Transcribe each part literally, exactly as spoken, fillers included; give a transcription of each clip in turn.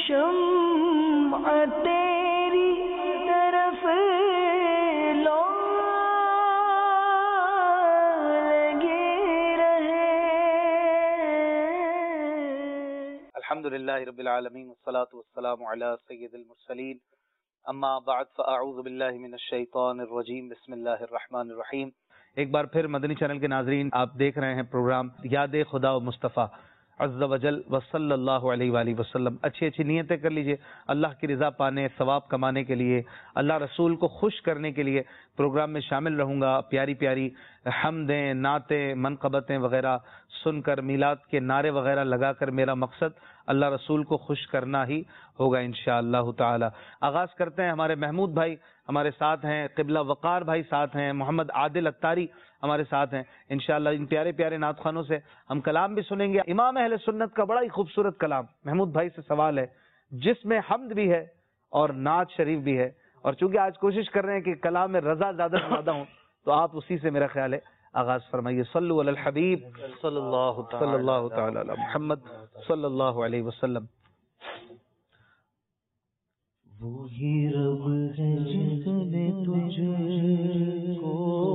شمع تیری طرف لو لگے رہے. الحمدللہ رب العالمین والصلاة والسلام علی سید المرسلین. اما بعد فاعوذ باللہ من الشیطان الرجیم. بسم اللہ الرحمن الرحیم. ایک بار پھر مدنی چینل کے ناظرین، آپ دیکھ رہے ہیں پروگرام یاد خدا و مصطفیٰ عز و جل و صلی اللہ علیہ وآلہ وسلم. اچھی اچھی نیتیں کر لیجئے اللہ کی رضا پانے، ثواب کمانے کے لیے، اللہ رسول کو خوش کرنے کے لیے پروگرام میں شامل رہوں گا. پیاری پیاری حمدیں، نعتیں، منقبتیں وغیرہ سن کر، میلاد کے نعرے وغیرہ لگا کر میرا مقصد اللہ رسول کو خوش کرنا ہی ہوگا انشاءاللہ تعالی. آغاز کرتے ہیں. ہمارے محمود بھائی ہمارے ساتھ ہیں، قبلہ وقار بھائی ساتھ ہیں، محمد عادل اتاری ہمارے ساتھ ہیں. انشاءاللہ ان پیارے پیارے نعت خوانوں سے ہم کلام بھی سنیں گے. امام اہل سنت کا بڑا ہی خوبصورت کلام. محمود بھائی سے سوال ہے جس میں حمد بھی ہے اور نعت شریف بھی ہے، اور چونکہ آج کوشش کر رہے ہیں کہ کلام میں رضا زیادہ سے زیادہ ہوں تو آپ اسی سے میرا خیال ہے آغاز فرمائیے. صلو علی الحبیب صلی اللہ صلی اللہ تعالی علی محمد صلی اللہ علیہ وسلم. وہی رب ہے جس نے تجھ کو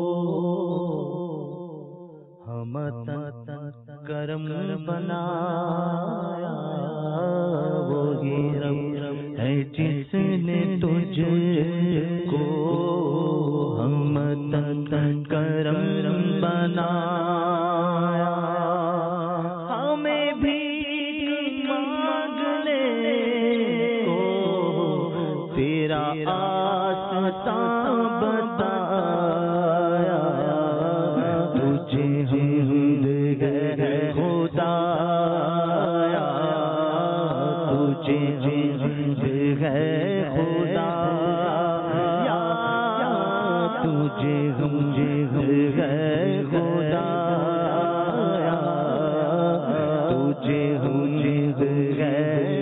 ہمت کرم بنایا. وہی رب ہے جس نے تجھ کو ہمت کرم بنایا. ہمیں بھی مانگنے کو تیرا آسان بتایا. تجھے حمد ہے خدایا، تجھے حمد ہے خدایا، تجھے حمد ہے خدایا، تجھے حمد ہے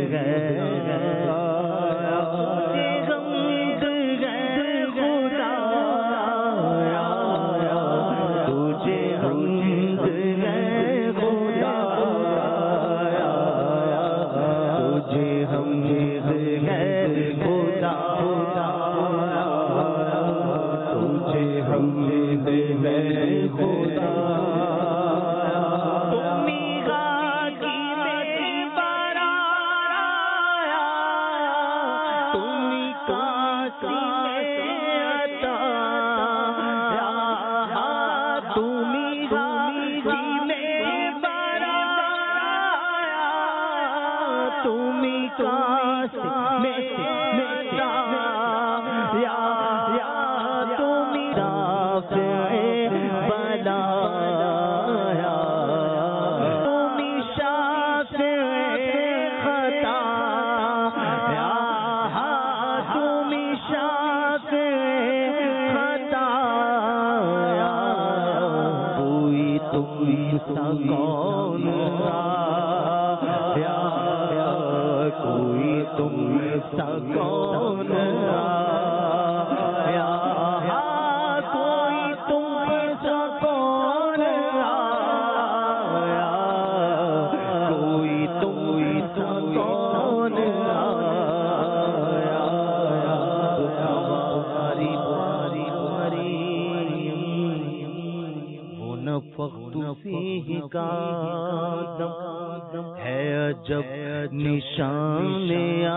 ہے عجب نشان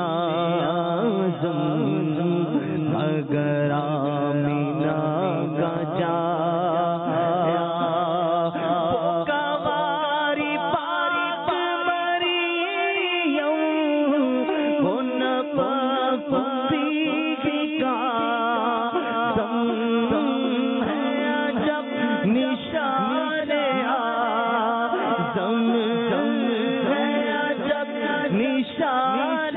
اعظم اگر آمینہ کا جا کواری پاک مریم ان پاکی کا دم ہے عجب نشان اعظم نشان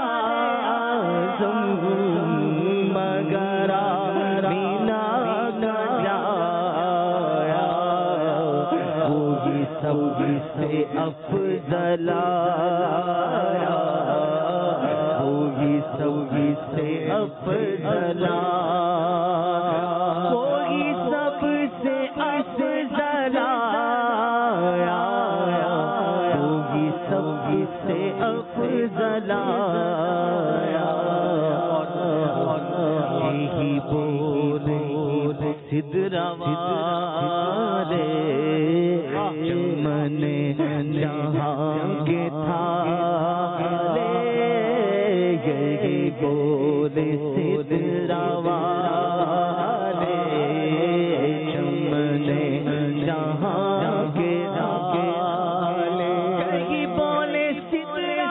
اعظم مگر آمینہ کا جایا. وہی سب سے افضل آیا، وہی سب سے افضل آیا، وہی سب سے افضل آیا، وہی سب اس سے افضل آیا یہی بولے سدرا والے چمن جہاں کے تھالے یہی بولے سدرا والے چمن جہاں کے تھالے یہی بولے سدرا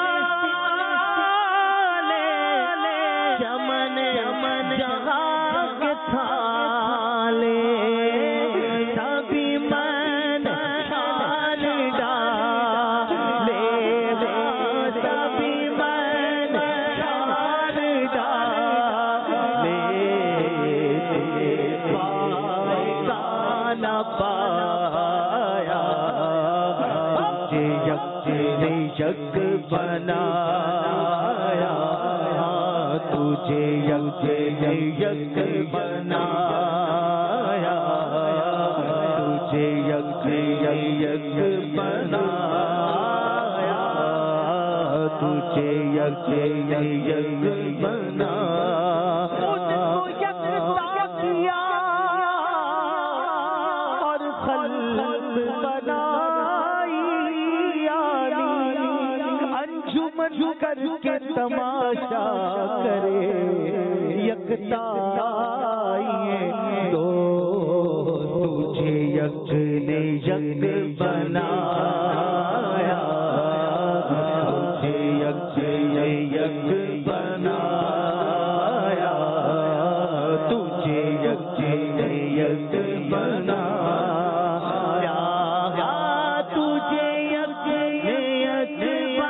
والے چمن جہاں کے تھالے سبھی من شان ڈالے سبھی من شان ڈالے پائے نہ پایا تجھے یک نے یک بنایا تجھے یک نے یک بنایا تجھے یک نے یک بنایا تجھے یک نے یک بنایا اور خلق بنائی انجمن کر کے تماشا کرے یکتائیں دو تجھے یک نے یک بنایا تجھے یک نے یک بنایا تجھے یک نے یک بنایا تجھے یک نے یک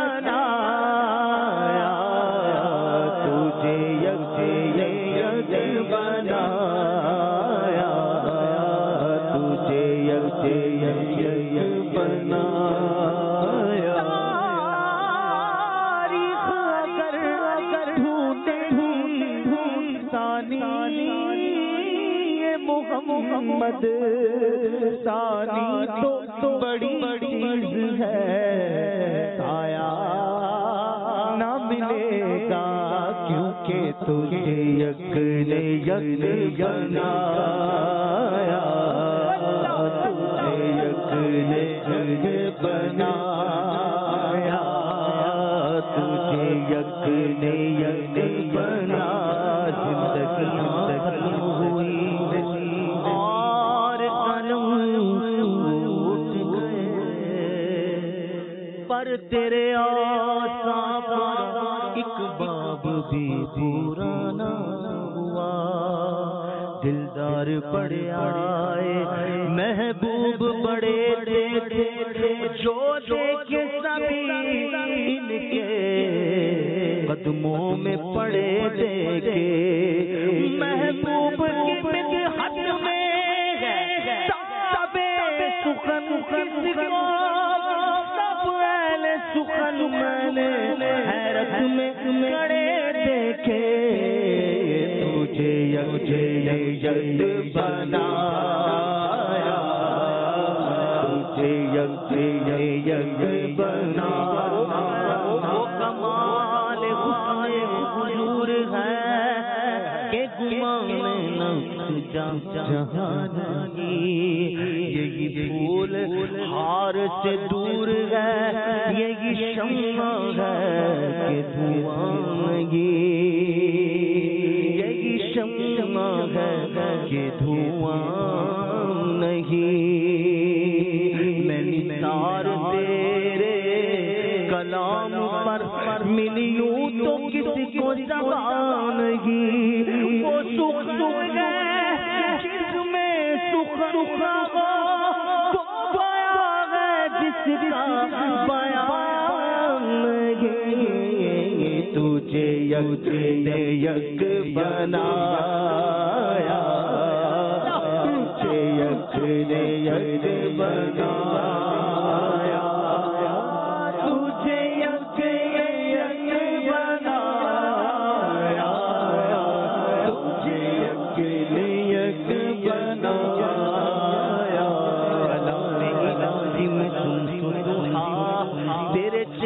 بنایا تجھے یک نے یک بنایا تجھے یک نے یک بنایا تاریخ اگر ڈھونڈے ثانی محمد ثانی تو بڑی چیز ہے سایہ نہ ملے گا کیونکہ تجھے یک نے یک بنایا تجھے یک نے یک بنایا تجھے یک نے یک بنا زندگی زندگی ہوئی اور قلم ٹوٹ گئے پر تیرے آساں پر ایک باب بھی پورا نہ ہوا دلدار بڑے آئے محبوب بڑے تھے جو دیکھے سبھی ان کے قدموں میں پڑے دیکھے محبوب کی مدحت میں سب سخن کس کو سب اہل سخن میں نے حیرت میں کھڑے دیکھے تجھے یک یک بنایا تجھے یک یک بنایا وہ کمال حسن حضور ہے کہ گمان نفس جہاں یہی پھول ہار سے دور ہے یہی شمع ہے کہ دھواں یہی شمع ہے کہ دھواں نہیں میں نثار تیرے کلام پر ملیوں تو کسی کو زبان نہیں وہ سکھ سکھ ہے جس میں سکھ سکھ ہو تو بیان ہے جس کا بیان نہیں تجھے یک نے یک بنایا تجھے یک نے یک بنایا تجھے یک نے یک بنایا تجھے یک نے یک بنایا کلام الہی میں تم سدھا تیرے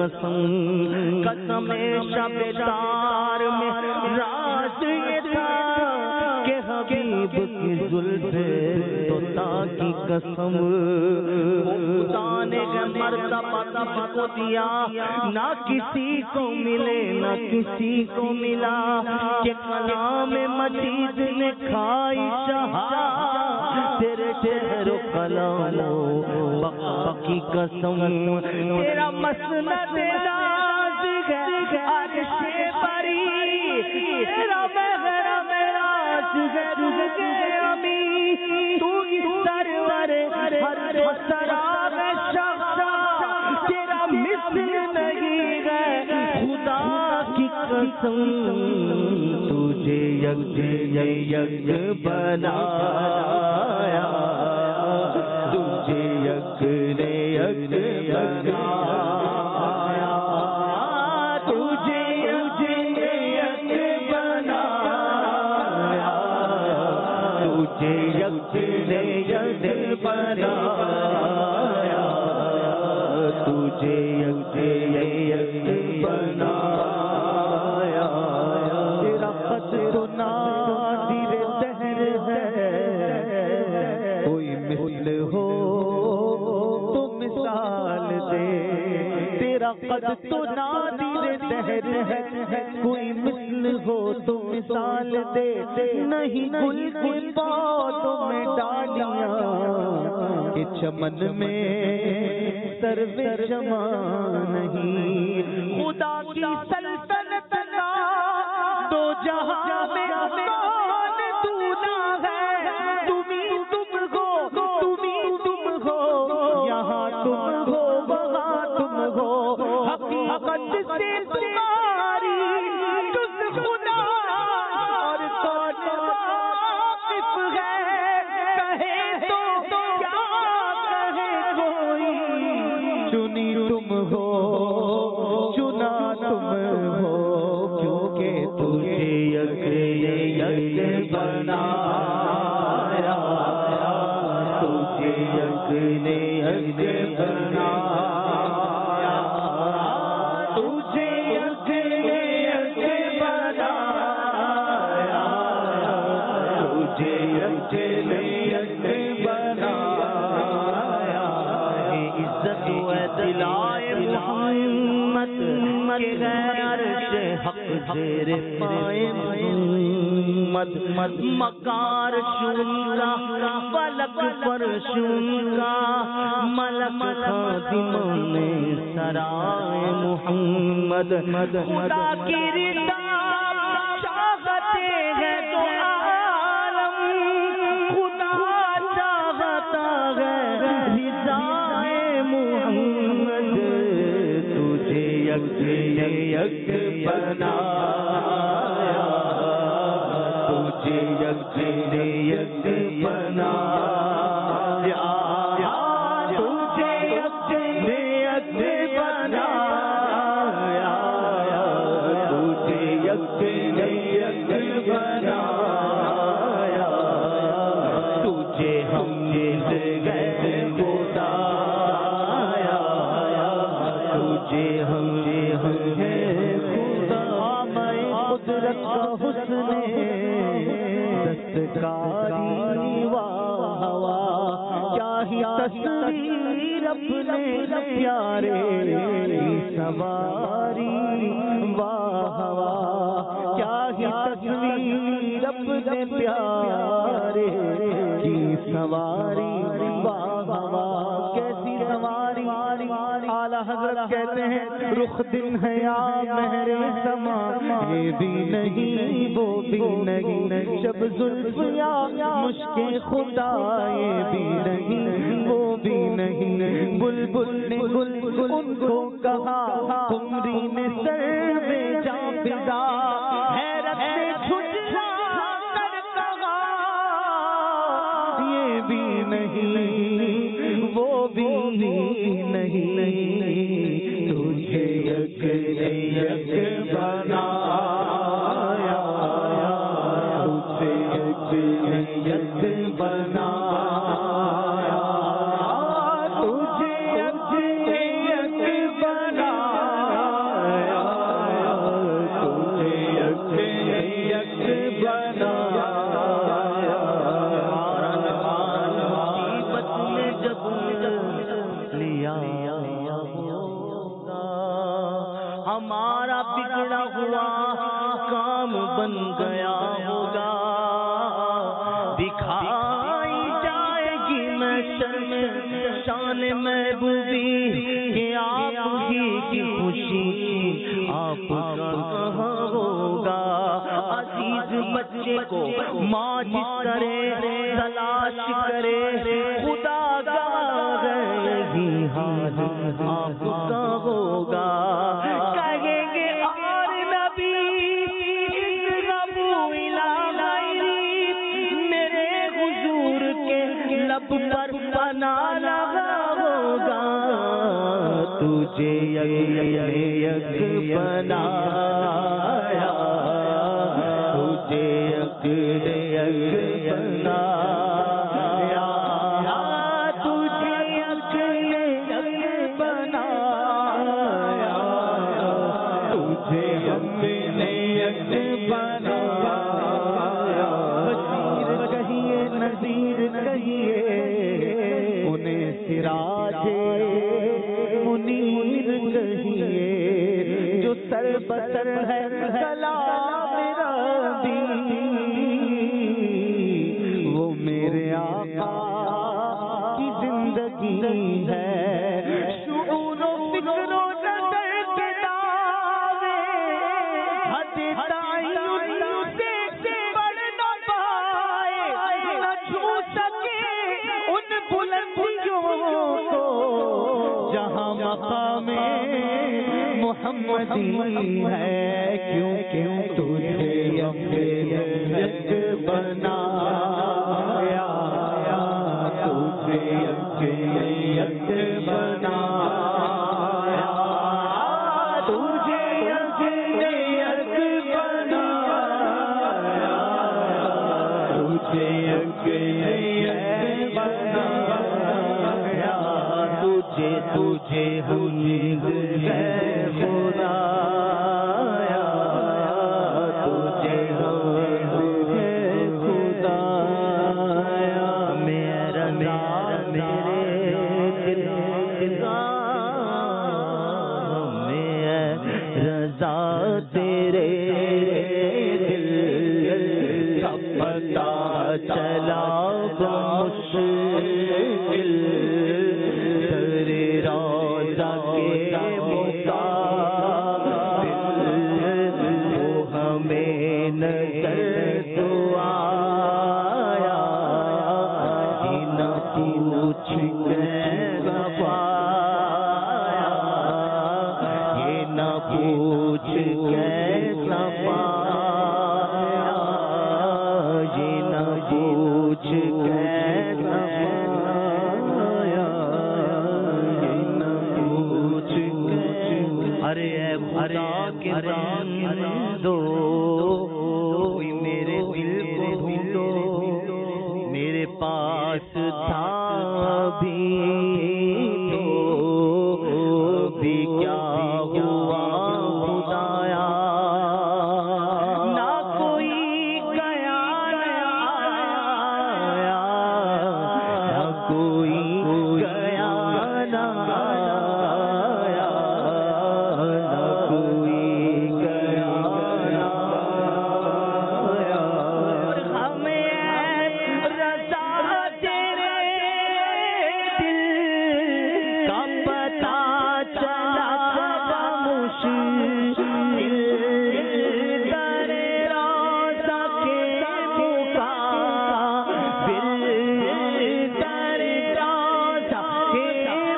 قسم قسم شب تار میں راز یہ تھا کہ حبیب کی زلف توتا کی قسم خدا نے مرتبہ تب کو دیا نہ کسی کو ملے نہ کسی کو ملا کہ کلام مجید نے کھائی شہا تیرے شہر و کلام و بقا کی قسم تیرا مسند ناز ہے عرش بری تیرا محرم راز ہے رزق امی تو سرور ہر سراب شخصا تیرا مثل نہیں ہے خدا کی قسم تجھے یک یک بنایا تجھے یک نے یک بنایا تجھے یک نے یک بنایا تجھے یک نے یک بنایا تجھے یک یک بنایا تیرا قدر نادر دہر ہے کوئی مثل ہو تو مثال دے تیرا قدر تو نادر دہر ہے کوئی مثل ہو تو مثال دے نہیں گل کے پودوں میں ڈالیاں کہ چمن میں سرو جمع نہیں خدا کی سلطنت کا دو جہاں میں کون دونا ہے تمہیں تم ہو تمہیں تم ہو یہاں تم ہو وہاں تم ہو حقیقت سے تمہاری جز خدا اور کون واقف ہے کہے تو کیا کہے کوئی چنی تم ہو چنا تم ہو کیونکہ تجھے یک یک بنایا تجھے یک نے یک بنایا تجھے یک نے یک بنایا تجھے یک نے یک بنایا عزت و دلائے محمد کے غیر عرش حق زیر پائے محمد مکار شونگا فلک پر شونگا ملک خادموں میں سرائے محمد خدا کی رضا چاہتے ہیں تو عالم خدا چاہتا ہے رضا محمد تجھے یک یک بنایا تجھے یک یک بنایا تجھے یک یک بنایا تجھے یک یک بنایا تجھے ہم جیسے گئے خدا تجھے ہم ہم ہیں خدا میں قدرت کا حسن دستکاری واہ واہ کیا ہی تصویر اپنے پیارے سواری واہ واہ کیا ہی تصویر اپنے پیارے کی سواری واہ واہ کیسی سواری اعلیٰ حضرت کہتے ہیں رخ دن ہے یا مہر سما یہ بھی نہیں وہ بھی نہیں شب زلف یا مشک خدا یہ بھی نہیں وہ بھی نہیں بلبل نے گل ان کو کہا تمری نے سر میں جا فضا حیرت سے جھجھا کر کہا یہ بھی نہیں وہ بھی نہیں تجھے یک یک بنایا تجھے یک یک بنایا تجھے یک یک بنایا ہمارا بگڑا ہوا کام بن گیا ہوگا، دکھائی جائے گی محشر میں شان محبوبی کہ آپ ہی کی خوشی آپ کہاں ہوگا۔ عزیز بچے کو ماں جس طرح تلاش کرے، خدا کا یہی حال آپ کا ہوگا۔ کہیں گے اور نبی اذهبوا إلى غیری، میرے حضور کے لب پر پناہ لگا ہوگا، تجھے یک یک بنایا، تجھے یک یک بنایا، تجھے یک یک بنایا، تجھے ہم نے یک بنایا۔ بشیر کہیے نذیر کہیے، انہیں سراج منیر کہیے، جو سر بسر ہے کلام ربی، وہ میرے آقا کی زندگی ہے۔ شعور و فکر و نظر کے دعوے حد تعین سے بڑھ نہ پائے، نہ چھو سکے ان بلندیوں کو جہاں مقام محمدی ہے، کیوں کیوں تجھے یک یک بنایا، تجھے یک یک بنایا، تجھے یک یک بنایا، تجھے یک یک بنایا، تجھے تجھے امید ہے خدایا، تجھے امید ہے خدایا، میرا میرے دل کا میں رضا تیرے دل کا پتہ چلا بمشکل، تیرے روضہ کے مقابل وہ ہمیں نظر تو آیا، یہ نہ پوچھ کیسا پایا، یہ نہ پوچھ کیسا پایا، یہ نہ پوچھ کیسا پایا، یہ نہ پوچھ کیسا۔ ارے اے خدا کے بندو، کوئی میرے دل کو ڈھونڈو، میرے پاس تھا بھی تو بھی کیا ہوا خدایا، نہ کوئی گیا نہ آیا، نہ کوئی گیا نہ آیا، نہ کوئی گیا نہ آیا، ہمیں رضا تیرے دل کا پتہ چلا بمشکل، در روضہ کے مقابل، در روضہ کے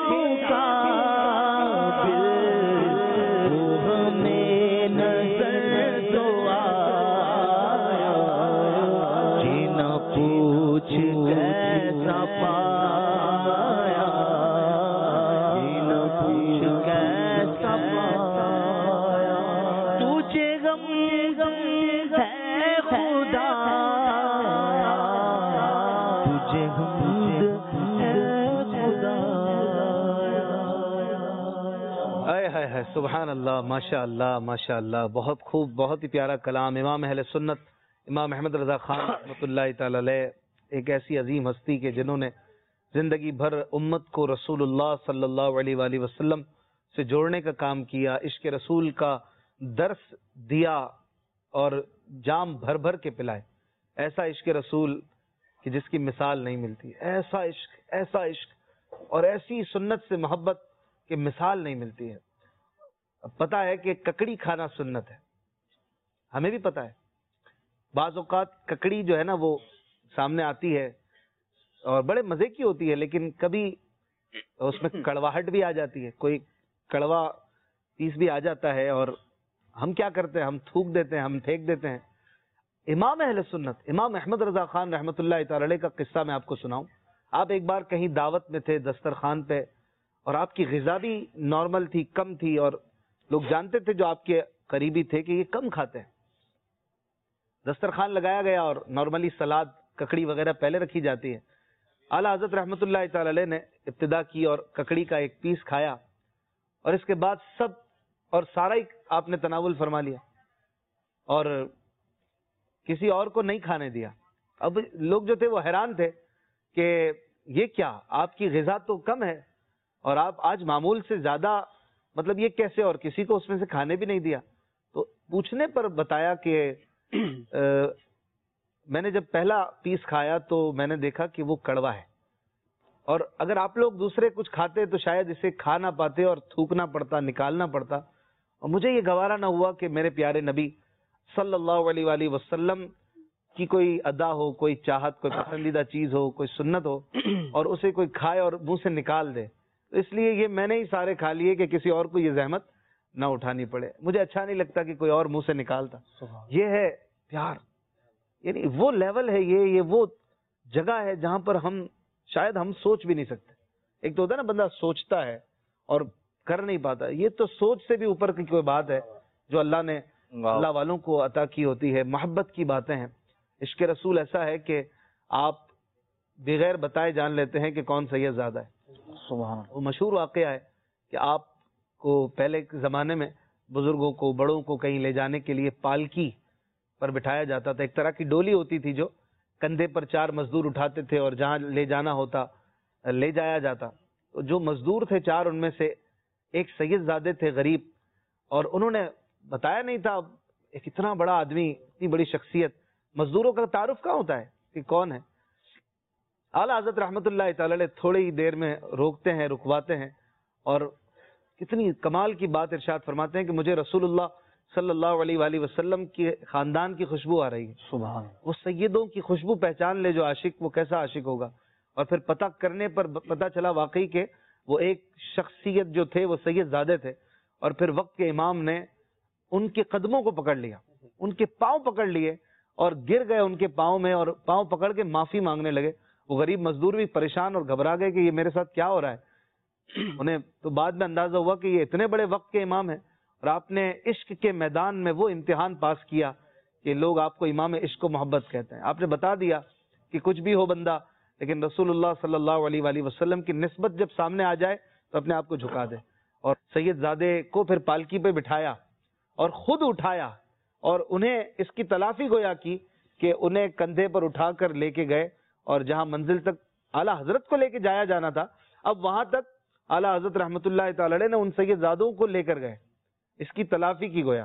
مقابل وہ ہمیں نظر تو آیا، یہ نہ پوچھ کیسا پایا، یہ نہ پوچھ کیسا پایا، تجھے غم غم ہے خدا، تجھے حمد ہے خدا۔ اے ہائے ہائے، سبحان اللہ، ماشاء اللہ ماشاء اللہ، بہت خوب، بہت ہی پیارا کلام۔ امام اہل سنت امام احمد رضا خان رحمۃ اللہ تعالی علیہ ایک ایسی عظیم ہستی کے جنہوں نے زندگی بھر امت کو رسول اللہ صلی اللہ علیہ وآلہ وسلم سے جوڑنے کا کام کیا، عشق رسول کا درس دیا اور جام بھر بھر کے پلائے. ایسا عشق رسول کہ جس کی مثال نہیں ملتی، ایسا عشق ایسا عشق اور ایسی سنت سے محبت کہ مثال نہیں ملتی ہے. اب پتا ہے کہ ککڑی کھانا سنت ہے، ہمیں بھی پتا ہے. بعض اوقات ککڑی جو ہے نا وہ سامنے آتی ہے اور بڑے مزے کی ہوتی ہے، لیکن کبھی اس میں کڑواہٹ بھی آ جاتی ہے، کوئی کڑوا پیس بھی آ جاتا ہے اور ہم کیا کرتے ہیں، ہم تھوک دیتے ہیں، ہم پھینک دیتے ہیں. امام اہل سنت امام احمد رضا خان رحمۃ اللہ تعالی علیہ کا قصہ میں آپ کو سناؤں. آپ ایک بار کہیں دعوت میں تھے دسترخوان پہ، اور آپ کی غذا بھی نارمل تھی، کم تھی، اور لوگ جانتے تھے جو آپ کے قریبی تھے کہ یہ کم کھاتے ہیں. دسترخوان لگایا گیا اور نارملی سلاد ککڑی وغیرہ پہلے رکھی جاتی ہے. اعلیٰ حضرت رحمۃ اللہ تعالی علیہ نے ابتدا کی اور ککڑی کا ایک پیس کھایا، اور اس کے بعد سب اور سارا ہی آپ نے تناول فرما لیا اور کسی اور کو نہیں کھانے دیا. اب لوگ جو تھے وہ حیران تھے کہ یہ کیا، آپ کی غذا تو کم ہے اور آپ آج معمول سے زیادہ، مطلب یہ کیسے، اور کسی کو اس میں سے کھانے بھی نہیں دیا. تو پوچھنے پر بتایا کہ میں نے جب پہلا پیس کھایا تو میں نے دیکھا کہ وہ کڑوا ہے، اور اگر آپ لوگ دوسرے کچھ کھاتے تو شاید اسے کھا نہ پاتے اور تھوکنا پڑتا، نکالنا پڑتا. اور مجھے یہ گوارا نہ ہوا کہ میرے پیارے نبی صلی اللہ علیہ وآلہ وسلم کی کوئی ادا ہو، کوئی چاہت، کوئی پسندیدہ چیز ہو، کوئی سنت ہو، اور اسے کوئی کھائے اور منہ سے نکال دے. اس لیے یہ میں نے ہی سارے کھا لیے کہ کسی اور کو یہ زحمت نہ اٹھانی پڑے. مجھے اچھا نہیں لگتا کہ کوئی اور منہ سے نکالتا. یہ ہے پیار، یعنی وہ لیول ہے، یہ یہ وہ جگہ ہے جہاں پر ہم شاید ہم سوچ بھی نہیں سکتے. ایک تو ہوتا ہے نا بندہ سوچتا ہے اور کر نہیں پاتا، یہ تو سوچ سے بھی اوپر کی کوئی بات ہے جو اللہ نے اللہ والوں کو عطا کی ہوتی ہے. محبت کی باتیں ہیں. عشق رسول ایسا ہے کہ آپ بغیر بتائے جان لیتے ہیں کہ کون سید زادہ ہے. سبحان. وہ مشہور واقعہ ہے کہ آپ کو پہلے کے زمانے میں بزرگوں کو، بڑوں کو کہیں لے جانے کے لیے پالکی پر بٹھایا جاتا تھا. ایک طرح کی ڈولی ہوتی تھی جو کندھے پر چار مزدور اٹھاتے تھے اور جہاں لے جانا ہوتا لے جایا جاتا. تو جو مزدور تھے چار، ان میں سے ایک سید زادے تھے غریب، اور انہوں نے بتایا نہیں تھا. ایک اتنا بڑا آدمی، اتنی بڑی شخصیت، مزدوروں کا تعارف کہاں ہوتا ہے کہ کون ہے. اعلیٰ حضرت رحمۃ اللہ تعالی علیہ تھوڑی ہی دیر میں روکتے ہیں، رکواتے ہیں، اور کتنی کمال کی بات ارشاد فرماتے ہیں کہ مجھے رسول اللہ صلی اللہ علیہ وآلہ وسلم کے خاندان کی خوشبو آ رہی ہے. سبحان. وہ سیدوں کی خوشبو پہچان لے جو عاشق، وہ کیسا عاشق ہوگا. اور پھر پتہ کرنے پر پتہ چلا واقعی کہ وہ ایک شخصیت جو تھے وہ سید زادے تھے. اور پھر وقت کے امام نے ان کے قدموں کو پکڑ لیا، ان کے پاؤں پکڑ لیے اور گر گئے ان کے پاؤں میں، اور پاؤں پکڑ کے معافی مانگنے لگے. وہ غریب مزدور بھی پریشان اور گھبرا گئے کہ یہ میرے ساتھ کیا ہو رہا ہے. انہیں تو بعد میں اندازہ ہوا کہ یہ اتنے بڑے وقت کے امام ہیں، اور آپ نے عشق کے میدان میں وہ امتحان پاس کیا کہ لوگ آپ کو امام عشق و محبت کہتے ہیں. آپ نے بتا دیا کہ کچھ بھی ہو بندہ، لیکن رسول اللہ صلی اللہ علیہ وآلہ وسلم کی نسبت جب سامنے آ جائے تو اپنے آپ کو جھکا دے. اور سید زادے کو پھر پالکی پہ بٹھایا اور خود اٹھایا، اور انہیں اس کی تلافی گویا کی کہ انہیں کندھے پر اٹھا کر لے کے گئے، اور جہاں منزل تک اعلیٰ حضرت کو لے کے جایا جانا تھا، اب وہاں تک اعلیٰ حضرت رحمۃ اللہ تعالی علیہ نے ان سید زادوں کو لے کر گئے. اس کی تلافی کی گویا.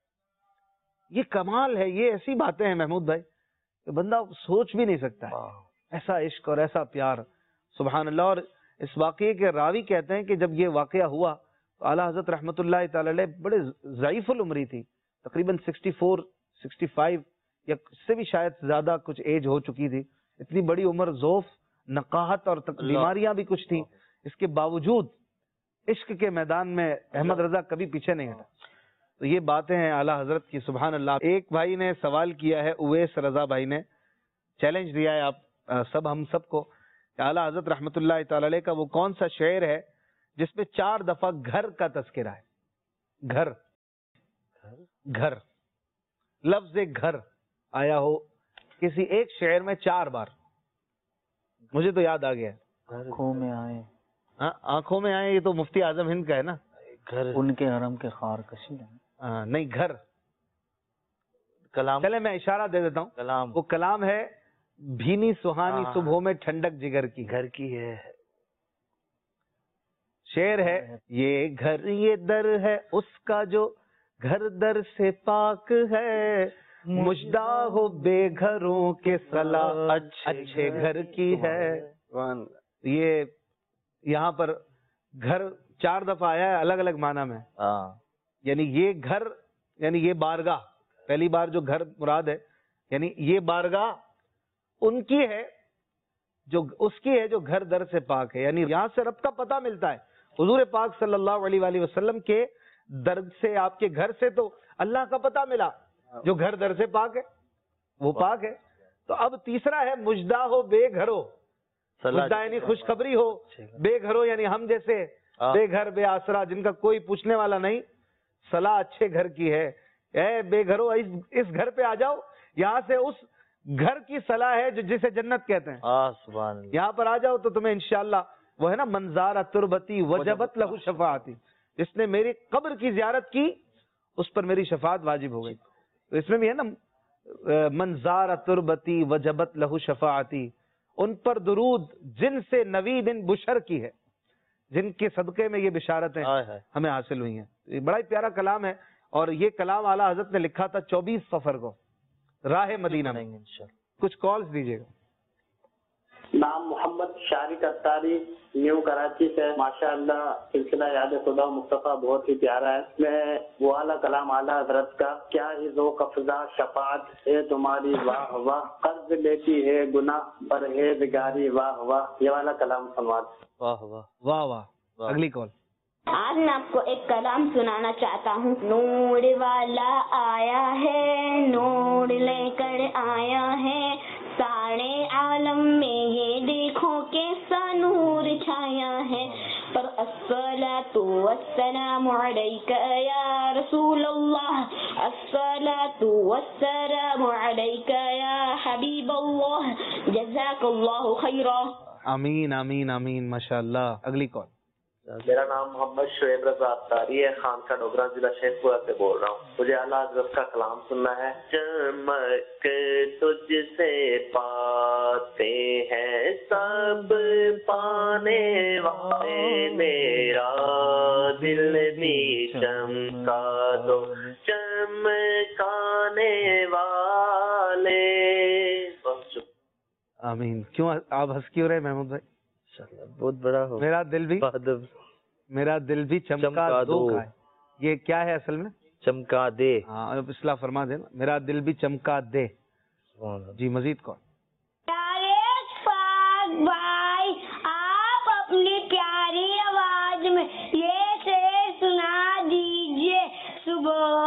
یہ کمال ہے. یہ ایسی باتیں ہیں محمود بھائی کہ بندہ سوچ بھی نہیں سکتا ہے. ایسا عشق اور ایسا پیار، سبحان اللہ. اور اس واقعے کے راوی کہتے ہیں کہ جب یہ واقعہ ہوا تو اعلیٰ حضرت رحمۃ اللہ تعالی علیہ بڑے ضعیف العمری تھی، تقریباً سکسٹی فور سکسٹی فائیو یا اس سے بھی شاید زیادہ کچھ ایج ہو چکی تھی. اتنی بڑی عمر، ذوف، نقاہت اور بیماریاں بھی کچھ تھیں. اس کے باوجود عشق کے میدان میں احمد رضا کبھی پیچھے نہیں ہٹا. تو یہ باتیں ہیں اعلیٰ حضرت کی. سبحان اللہ. ایک بھائی نے سوال کیا ہے، اویس رضا بھائی نے چیلنج دیا ہے آپ سب ہم سب کو کہ اعلیٰ حضرت رحمۃ اللہ تعالی علیہ کا وہ کون سا شعر ہے جس میں چار دفعہ گھر کا تذکرہ ہے. گھر گھر لفظ گھر آیا ہو کسی ایک شعر میں چار بار. مجھے تو یاد آ گیا. آنکھوں میں آئے، ہاں آنکھوں میں آئے، یہ تو مفتی اعظم ہند کا ہے نا. گھر ان کے حرم کے خار کشی ہے. ہاں نہیں، گھر کلام. چلے میں اشارہ دے دیتا ہوں. کلام. وہ کلام ہے، بھینی سہانی صبحوں میں ٹھنڈک جگر کی. گھر کی ہے. شعر ہے، یہ گھر یہ در ہے اس کا جو گھر در سے پاک ہے، مجدہ ہو بے گھروں کے صلاح اچھے گھر کی ہے۔ یہ یہاں پر گھر چار دفعہ آیا ہے الگ الگ معنی میں، یعنی یہ گھر یعنی یہ بارگاہ، پہلی بار جو گھر مراد ہے یعنی یہ بارگاہ ان کی ہے جو اس کی ہے جو گھر در سے پاک ہے، یعنی یہاں سے رب کا پتہ ملتا ہے۔ حضور پاک صلی اللہ علیہ وآلہ وسلم کے در سے، آپ کے گھر سے تو اللہ کا پتہ ملا، جو گھر در سے پاک ہے وہ پاک ہے۔ تو اب تیسرا ہے مجدہ ہو بے گھرو، مجدہ یعنی خوشخبری ہو، بے گھرو یعنی ہم جیسے بے گھر بے آسرا جن کا کوئی پوچھنے والا نہیں، صلاح اچھے گھر کی ہے۔ اے بے گھرو اس گھر پہ آ جاؤ، یہاں سے اس گھر کی صلاح ہے جو جسے جنت کہتے ہیں، سبحان اللہ، یہاں پر آ جاؤ تو تمہیں انشاءاللہ وہ ہے نا منظار تربتی وجبت لہو شفاعتی، جس نے میری قبر کی زیارت کی اس پر میری شفاعت واجب ہو گئی۔ تو اس میں بھی ہے نا منظار تربتی وجبت لہو شفاعتی، ان پر درود جن سے نبی بن بشر کی ہے، جن کے صدقے میں یہ بشارتیں ہمیں حاصل ہوئی ہیں۔ یہ بڑا ہی پیارا کلام ہے، اور یہ کلام اعلیٰ حضرت نے لکھا تھا چوبیس سفر کو راہ مدینہ میں۔ کچھ کالز دیجیے گا۔ نام محمد شارق اتاری، نیو کراچی سے۔ ماشاءاللہ سلسلہ یاد خدا مصطفیٰ بہت ہی پیارا ہے۔ میں وہ والا کلام اعلیٰ حضرت کا، کیا ہی ذوق افزا شفاعت ہے تمہاری واہ واہ، قرض لیتی ہے گناہ پرہیزگاری واہ واہ، یہ والا کلام سماعت۔ واہ واہ واہ واہ۔ اگلی کال۔ آج میں آپ کو ایک کلام سنانا چاہتا ہوں۔ نور والا آیا ہے، نور لے کر آیا ہے، سارے عالم میں یہ دیکھو کیسا نور چھایا ہے، پر الصلاۃ والسلام علیک یا رسول اللہ، الصلاۃ والسلام علیک یا حبیب اللہ، جزاک اللہ خیرا۔ آمین آمین آمین، ماشاءاللہ۔ اگلی کال۔ میرا نام محمد شعیب رضا اتاری ہے، خانقاہ ڈوگرہ ضلع شیخ پورہ سے بول رہا ہوں۔ مجھے اعلیٰ حضرت کا کلام سننا ہے۔ چمک تجھ سے پاتے ہیں سب پانے والے، میرا دل بھی چمکا دو چمکانے والے۔ آمین۔ کیوں آپ ہنس کیوں رہے محمود بھائی؟ بہت بڑا ہو، میرا دل بھی میرا دل بھی چمکا دو کا ہے، یہ کیا ہے اصل میں؟ چمکا دے۔ ہاں اصلاح فرما دے نا، میرا دل بھی چمکا دے۔ جی مزید کون؟ بھائی آپ اپنی پیاری آواز میں یہ شعر سنا دیجئے۔ صبح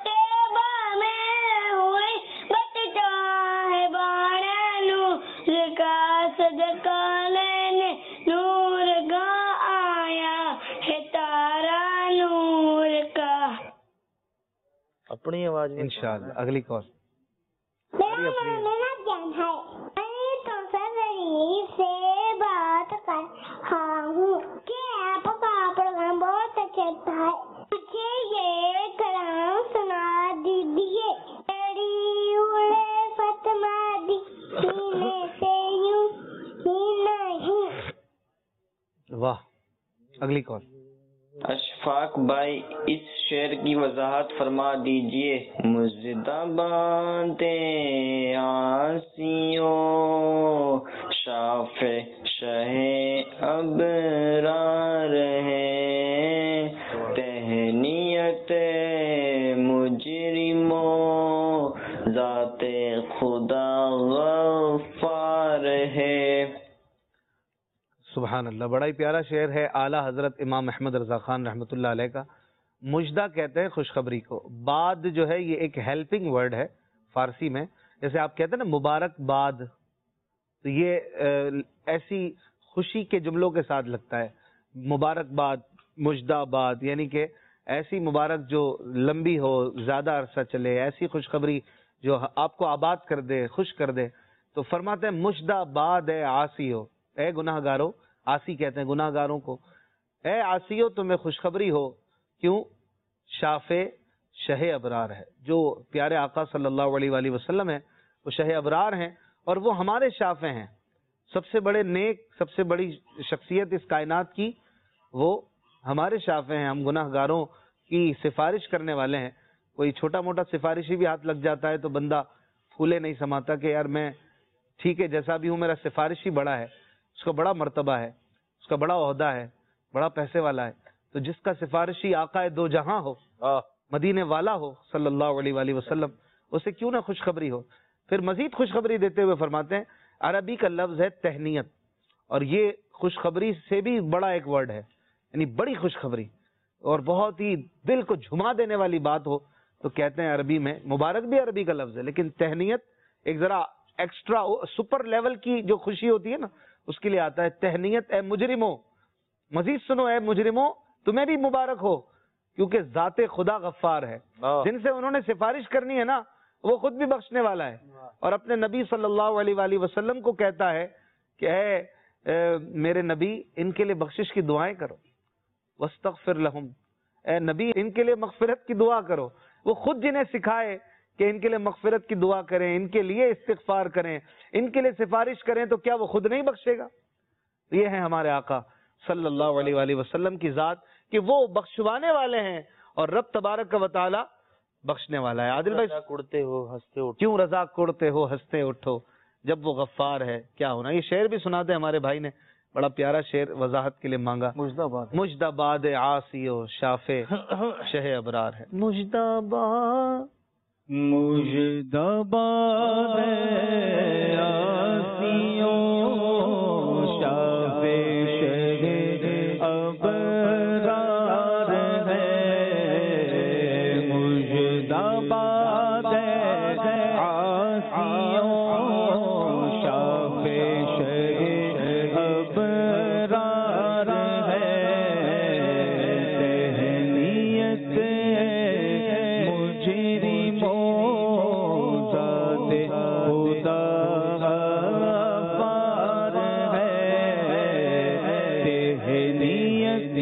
صدقہ لینے نور کا آیا ہے، تارا نور کا۔ اپنی آواز میں انشاءاللہ۔ اگلی کال۔ میرا نام مینا جان ہے، میں تو سر سے بات کر رہا ہوں کہ آپ کا پروگرام بہت اچھا تھا، مجھے یہ کلام سنا دیجیے۔ تیری اڑے فتما دی سینے سے یوں ہی نہیں۔ واہ۔ اگلی کال۔ اشفاق بھائی اس شعر کی وضاحت فرما دیجئے۔ مجدہ باندے آسیوں شافع شہ ابرار ہے، تہنیت مجرموں ذات خدا غفار ہے۔ سبحان اللہ، بڑا ہی پیارا شعر ہے اعلیٰ حضرت امام احمد رضا خان رحمۃ اللہ علیہ کا۔ مجدہ کہتے ہیں خوشخبری کو، بعد جو ہے یہ ایک ہیلپنگ ورڈ ہے فارسی میں، جیسے آپ کہتے ہیں نا مبارک باد، تو یہ ایسی خوشی کے جملوں کے ساتھ لگتا ہے۔ مبارک باد، مجدہ باد، یعنی کہ ایسی مبارک جو لمبی ہو، زیادہ عرصہ چلے، ایسی خوشخبری جو آپ کو آباد کر دے، خوش کر دے۔ تو فرماتے ہیں مجدہ باد اے عاصی ہو، اے گناہ گارو، عاصی کہتے ہیں گناہ گاروں کو، اے عاصیو تمہیں خوشخبری ہو، کیوں؟ شافع شہ ابرار ہے، جو پیارے آقا صلی اللہ علیہ وآلہ وسلم ہیں وہ شہ ابرار ہیں، اور وہ ہمارے شافع ہیں، سب سے بڑے نیک، سب سے بڑی شخصیت اس کائنات کی وہ ہمارے شافع ہیں, ہم گناہ گاروں کی سفارش کرنے والے ہیں. کوئی چھوٹا موٹا سفارشی بھی ہاتھ لگ جاتا ہے تو بندہ پھولے نہیں سماتا کہ یار میں ٹھیک ہے جیسا بھی ہوں, میرا سفارشی بڑا ہے, اس کا بڑا مرتبہ ہے, اس کا بڑا عہدہ ہے, بڑا پیسے والا ہے. تو جس کا سفارشی آقا دو جہاں ہو, مدینے والا ہو صلی اللہ علیہ وآلہ وسلم, اسے کیوں نہ خوشخبری ہو. پھر مزید خوشخبری دیتے ہوئے فرماتے ہیں عربی کا لفظ ہے تہنیت, اور یہ خوشخبری سے بھی بڑا ایک ورڈ ہے, یعنی بڑی خوشخبری اور بہت ہی دل کو جھما دینے والی بات ہو تو کہتے ہیں عربی میں, مبارک بھی عربی کا لفظ ہے, لیکن تہنیت ایک ذرا ایکسٹرا سپر لیول کی جو خوشی ہوتی ہے نا, اس کے لیے آتا ہے تہنیت اے مجرموں, مزید سنو اے مجرموں تمہیں بھی مبارک ہو, کیونکہ ذات خدا غفار ہے. جن سے انہوں نے سفارش کرنی ہے نا وہ خود بھی بخشنے والا ہے, اور اپنے نبی صلی اللہ علیہ وآلہ وسلم کو کہتا ہے کہ اے, اے میرے نبی ان کے لیے بخشش کی دعائیں کرو, واستغفر لہم, اے نبی ان کے لیے مغفرت کی دعا کرو. وہ خود جنہیں سکھائے کہ ان کے لیے مغفرت کی دعا کریں, ان کے لیے استغفار کریں, ان کے لیے سفارش کریں, تو کیا وہ خود نہیں بخشے گا؟ یہ ہے ہمارے آقا صلی اللہ علیہ وآلہ وسلم کی ذات کہ وہ بخشوانے والے ہیں, اور رب تبارک و تعالی بخشنے والا ہے. عادل بھائی کڑتے ہو ہنستے اٹھو, کیوں رضا کوڑتے ہو ہنستے اٹھو, جب وہ غفار ہے کیا ہونا. یہ شعر بھی سناتے ہمارے بھائی نے, بڑا پیارا شعر وضاحت کے لیے مانگا. مجدباد مجدباد عاصی و شافع شہ ابرار ہے. مجدباد مجدباد عاصیوں شافع شہ ابرار ہے. مجدباد عاصیوں شافع شہ ابرار ہے. تہنیت مجرموں ذات خدا غفار ہے. تہنیت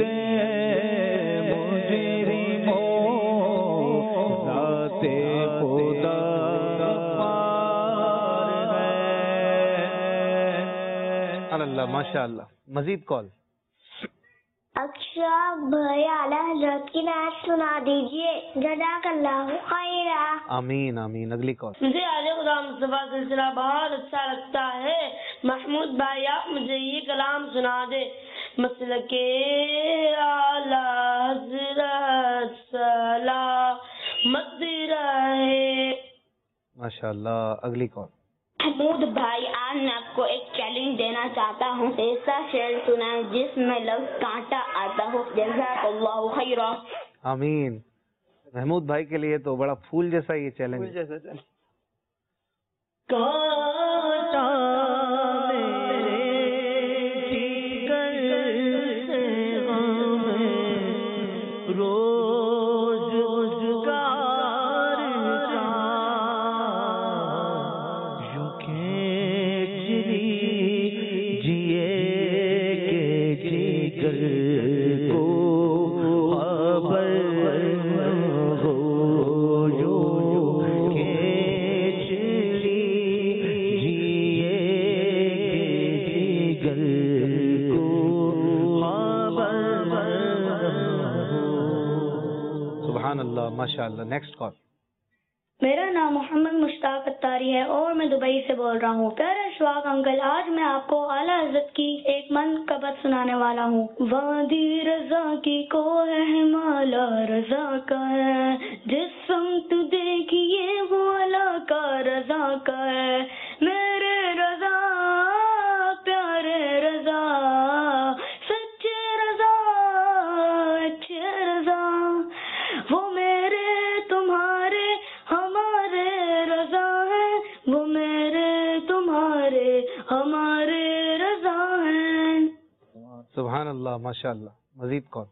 مجرموں ذات خدا غفار ہے. اللہ ماشاء اللہ. مزید کال. اکشا بھائی اعلیٰ حضرت کی نعت سنا دیجیے, جزاک اللہ خیرہ. آمین آمین. اگلی کال. مجھے آج خدا مصطفیٰ سلسلہ بہت اچھا لگتا ہے. محمود بھائی آپ مجھے یہ کلام سنا دے. مسلک اعلیٰ حضرت سلامت رہے. ماشاء اللہ. اگلی کال. محمود بھائی آج میں آپ کو ایک چیلنج دینا چاہتا ہوں. ایسا شعر سنائیں جس میں لفظ کانٹا آتا ہو. جزاک اللہ خیرہ. آمین. محمود بھائی کے لیے تو بڑا پھول جیسا یہ چیلنج. کانٹا میرے جگر سے ہمیں روز روزگار کا یوں کھینچ لی جیے کے جگر کو خبر ہو جو کھینچ لی جیے کے جگر کو خبر ہو. سبحان اللہ ماشاء اللہ. Next call. میرا نام محمد مشتاق اتاری ہے اور میں دبئی سے بول رہا ہوں. پیارے اشفاق انکل, آج میں آپ کو اعلیٰ حضرت کی ایک منقبت سنانے والا ہوں. وادی رضا کی کو ہے مالا رضا کا ہے, جس سمت دیکھیے وہ اللہ کا رضا کا ہے. میرے رضا پیارے رضا سچے رضا اچھے رضا, وہ میرے تمہارے ہمارے رضا ہیں, وہ میرے تمہارے ہمارے رضا ہیں. سبحان اللہ ماشاء اللہ. مزید کال.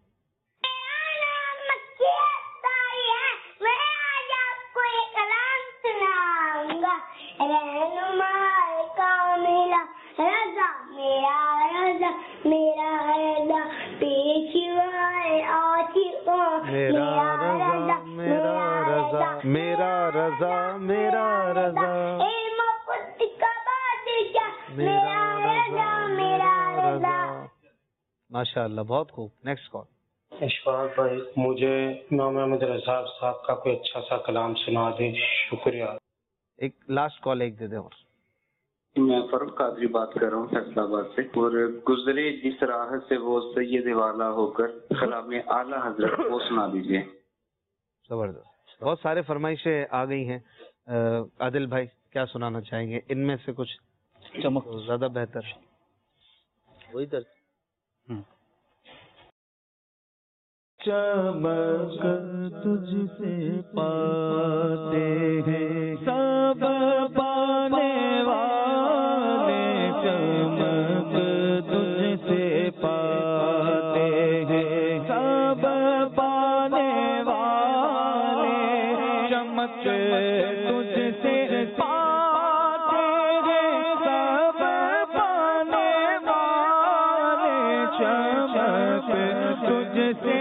میں آج آپ کو ایک کلام سناؤں گا. رہنما کاملہ رضا میرا رضا میرا رضا پیشوائے عاشقوں میرا رضا میرا رضا میرا رضا میرا رضا اے مفت کا بادشاہ میرا رضا میرا رضا. ماشاء اللہ. بہت خوب. Next call. اشفاق بھائی مجھے امام احمد رضا صاحب کا کوئی اچھا سا کلام سنا دیں، شکریہ۔ ایک لاسٹ کال ایک دے دیں اور۔ میں فاروق قادری بات کر رہا ہوں فیصل آباد سے، اور گزرے جس راہ سے وہ سید والا ہو کر کلام اعلیٰ حضرت وہ سنا دیجیے۔ زبردست، بہت سارے فرمائشیں آ گئی ہیں۔ عادل بھائی کیا سنانا چاہیں گے ان میں سے کچھ؟ چمک زیادہ بہتر وہی درد چمک تجھ سے پاتے ہیں سب پانے والے، چمک تجھ سے پاتے ہیں سب پانے والے، چمک تجھ سے پاتے ہیں سب پانے والے، چمک تجھ سے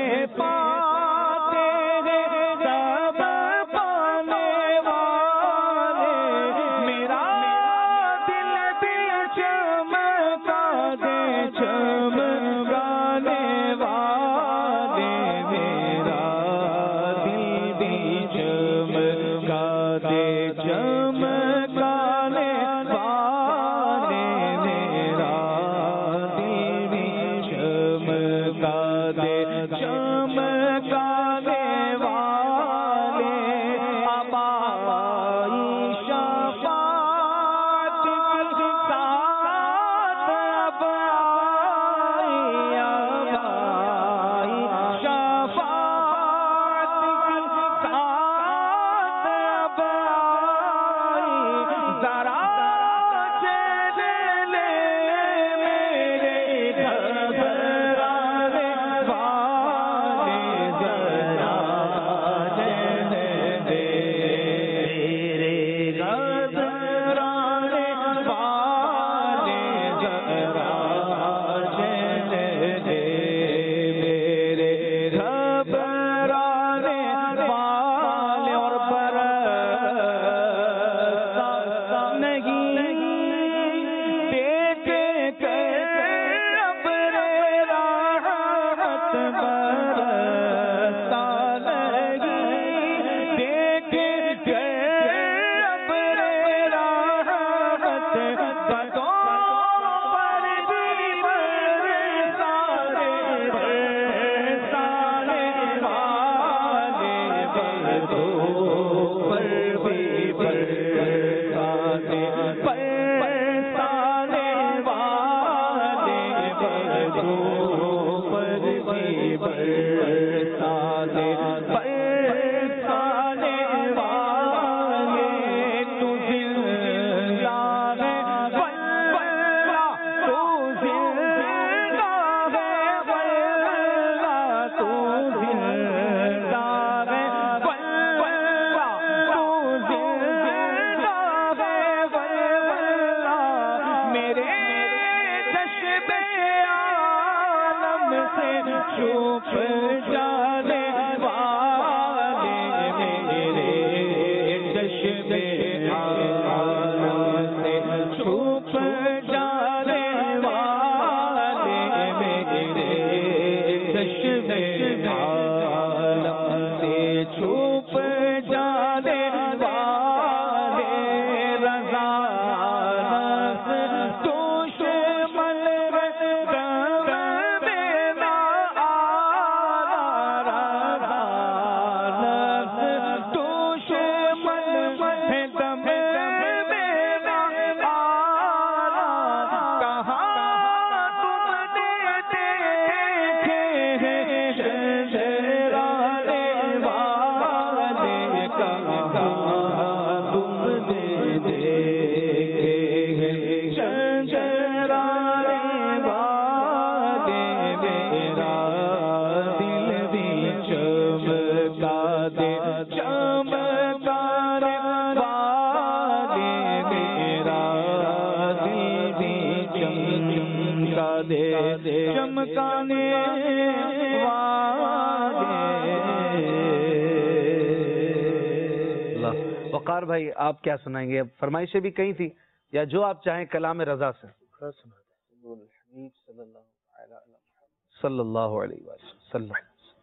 وقار بھائی آپ کیا سنائیں گے؟ اب فرمائشیں بھی کہیں تھی یا جو آپ چاہیں کلام رضا سے صلی اللہ علیہ وسلم۔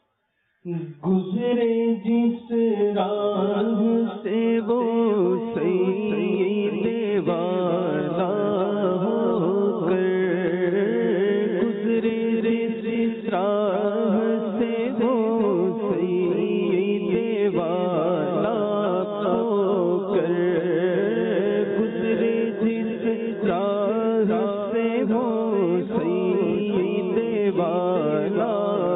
گزرے جس راہ سے وہ سید والا ہو کر، گزرے جس راہ سے وہ سید والا ہو کر، گزرے جس راہ سے وہ سید والا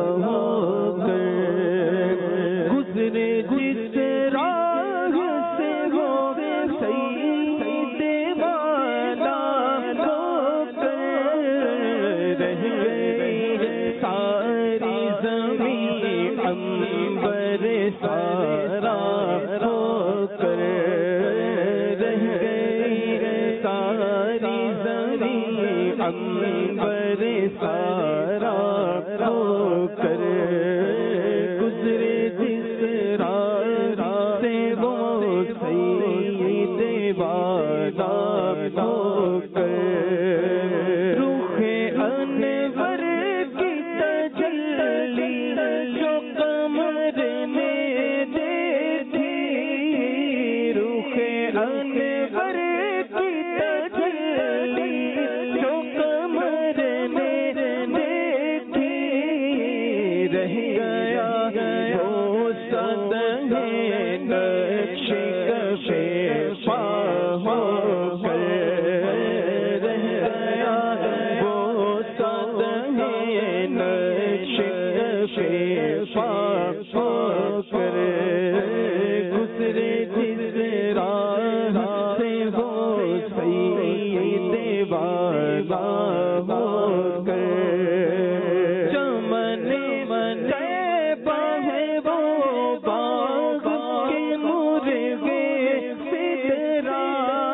سارا ہو کر رہ گئی، ساری زمین عنبر سارا ہو کر، گزرے جس راہ سے وہ سید والا ہو کر، رخ انور کی تجلی جو قمر میں دیکھی، رخ انور کی تجلی جو قمر میں دیکھی، رہ گیا وہ سطح نقش کشف ہو کر، رہ گیا وہ سطح نقش کشف ہو کر، گزرے جس راہ سے وہ سید والا ہو کر، چمن طیبہ ہے وہ باغ کے مرغے فطرا،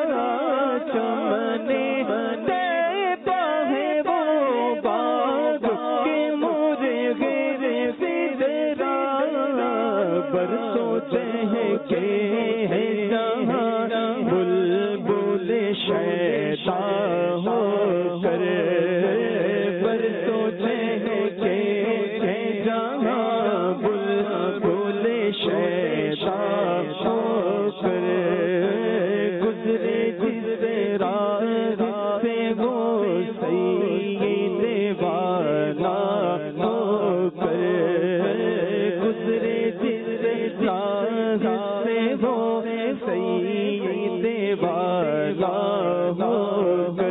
چمن طیبہ ہے وہ باغ کے مرغے فطرا، برسوں چہکے ہیں جہاں بلبل شیدا ہو کر، برسوں چہکے ہیں جہاں بلبل شیدا ہو کر، گزرے جس راہ سے وہ سید والا ہو کر، گزرے جس راہ سے وہ سید والا ہو کر،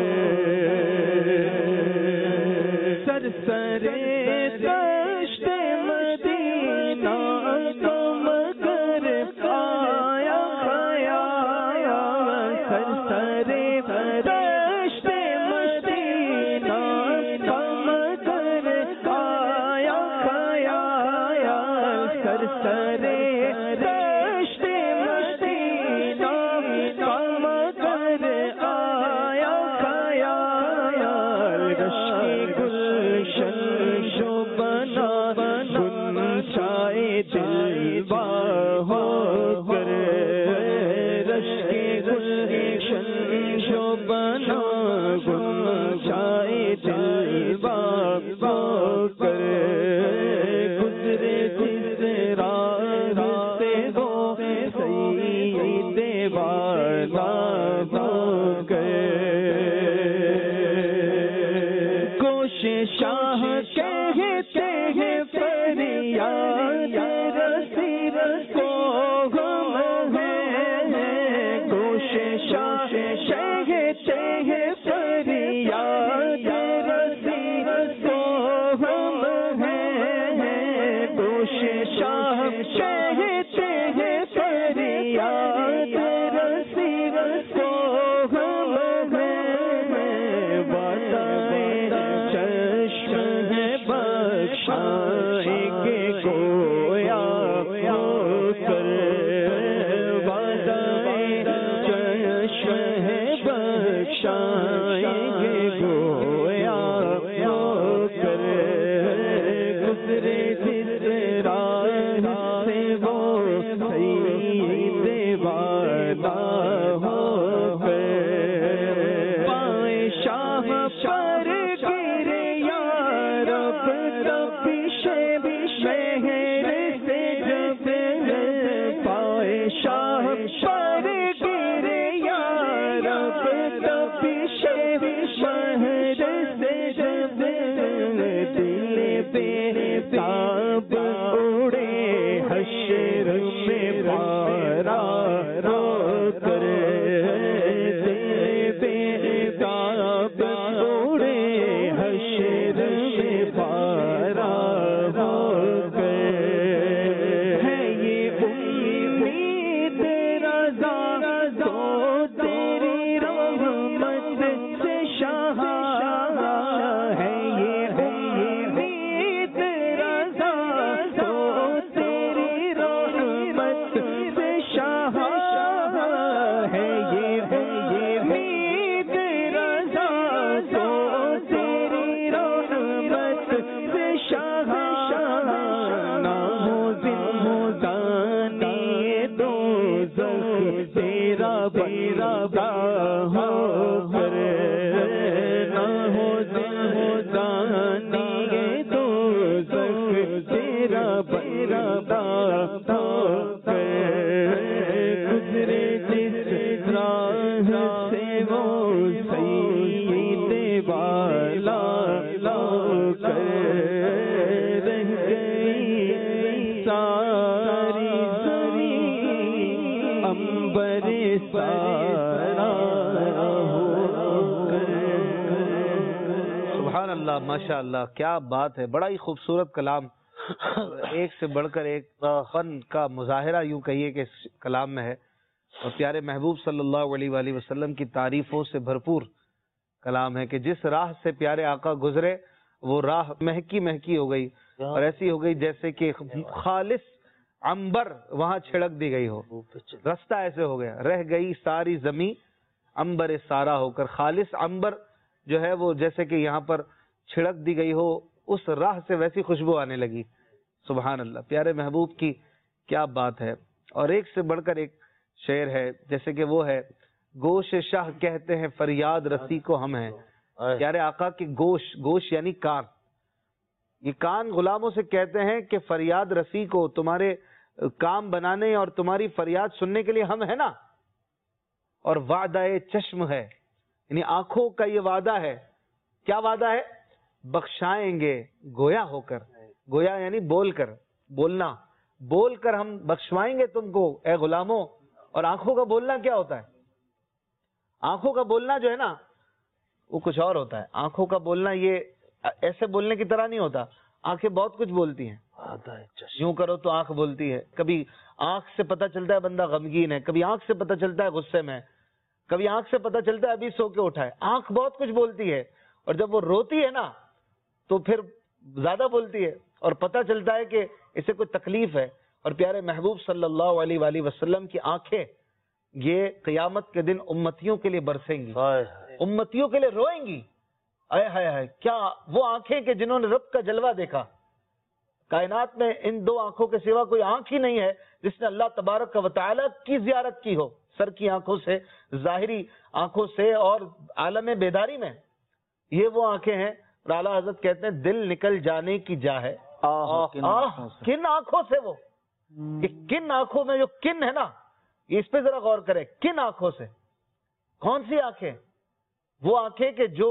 سرسرے دشت مدینہ کو مگر آیا خیال، سرسرے دشت مدینہ کو مگر آیا خیال، سرسرے دشت مدینہ کو مگر آیا خیال، رشک گلشن جو بنا گنشائے دلبا ہو کر، رشک گلشن جو بنا گنشائے دلبا ہو کر، گزرے جس راہ سے وہ سید والا ہو کر، کوششاں کہتے ہیں فریاد رسی کو غم ہے، کوششاں کہتے ہیں فریاد رسی کو غم ہے، کوششاں کہتے ہیں فریاد رسی کو غم ہے، وعدہ چشم ہے بخشائیں گے گویا ہو کر، وعدہ چشم ہے بخشائیں گے گویا ہو کر، گزرے جس راہ سے وہ سید والا ہو کر، پائے شاہ پر گر یا رب تب شہ مہر بندہ ہو کر گزرے جس راہ سے وہ سید والا ہو کر رہ گئی ساری زمین امبر سارا ہو کر۔ سبحان اللہ، ماشاء اللہ، کیا بات ہے، بڑا ہی خوبصورت کلام، ایک سے بڑھ کر ایک فن کا مظاہرہ یوں کہیے کہ اس کلام میں ہے، اور پیارے محبوب صلی اللہ علیہ وآلہ وسلم کی تعریفوں سے بھرپور کلام ہے کہ جس راہ سے پیارے آقا گزرے وہ راہ مہکی مہکی ہو گئی، اور ایسی ہو گئی جیسے کہ خالص عنبر وہاں چھڑک دی گئی ہو، رستہ ایسے ہو گیا، رہ گئی ساری زمین عنبر سارا ہو کر، خالص عنبر جو ہے وہ جیسے کہ یہاں پر چھڑک دی گئی ہو، اس راہ سے ویسی خوشبو آنے لگی۔ سبحان اللہ، پیارے محبوب کی کیا بات ہے۔ اور ایک سے بڑھ کر ایک شعر ہے، جیسے کہ وہ ہے گوش شاہ کہتے ہیں فریاد رسی کو ہم ہیں، پیارے آقا کی گوش، گوش یعنی کان، یہ کان غلاموں سے کہتے ہیں کہ فریاد رسی کو، تمہارے کام بنانے اور تمہاری فریاد سننے کے لیے ہم ہیں نا۔ اور وعدہ چشم ہے، یعنی آنکھوں کا یہ وعدہ ہے، کیا وعدہ ہے؟ بخشائیں گے گویا ہو کر، گویا یعنی بول کر، بولنا، بول کر ہم بخشوائیں گے تم کو اے غلاموں۔ اور آنکھوں کا بولنا کیا ہوتا ہے؟ آنکھوں کا بولنا جو ہے نا وہ کچھ اور ہوتا ہے۔ آنکھوں کا بولنا یہ ایسے بولنے کی طرح نہیں ہوتا، آنکھیں بہت کچھ بولتی ہیں، یوں کرو تو آنکھ بولتی ہے، کبھی آنکھ سے پتہ چلتا ہے بندہ غمگین ہے، کبھی آنکھ سے پتہ چلتا ہے غصے میں، کبھی آنکھ سے پتہ چلتا ہے ابھی سو کے اٹھا ہے۔ آنکھ بہت کچھ بولتی ہے، اور جب وہ روتی ہے نا تو پھر زیادہ بولتی ہے، اور پتہ چلتا ہے کہ اسے کوئی تکلیف ہے۔ اور پیارے محبوب صلی اللہ علیہ وآلہ وسلم کی آنکھیں یہ قیامت کے دن امتیوں کے لیے برسیں گی، امتیوں کے لیے روئیں گی۔ اے ہائے ہائے، کیا وہ آنکھیں کہ جنہوں نے رب کا جلوہ دیکھا۔ کائنات میں ان دو آنکھوں کے سوا کوئی آنکھ ہی نہیں ہے جس نے اللہ تبارک و تعالی کی زیارت کی ہو، سر کی آنکھوں سے، ظاہری آنکھوں سے، اور عالم بیداری میں۔ یہ وہ آنکھیں ہیں، اور اعلیٰ حضرت کہتے ہیں دل نکل جانے کی جا ہے آہ کن آنکھوں سے، وہ کہ کن آنکھوں میں جو کن ہے نا، اس پہ ذرا غور کریں، کن آنکھوں سے، کون سی آنکھیں؟ وہ آنکھیں کہ جو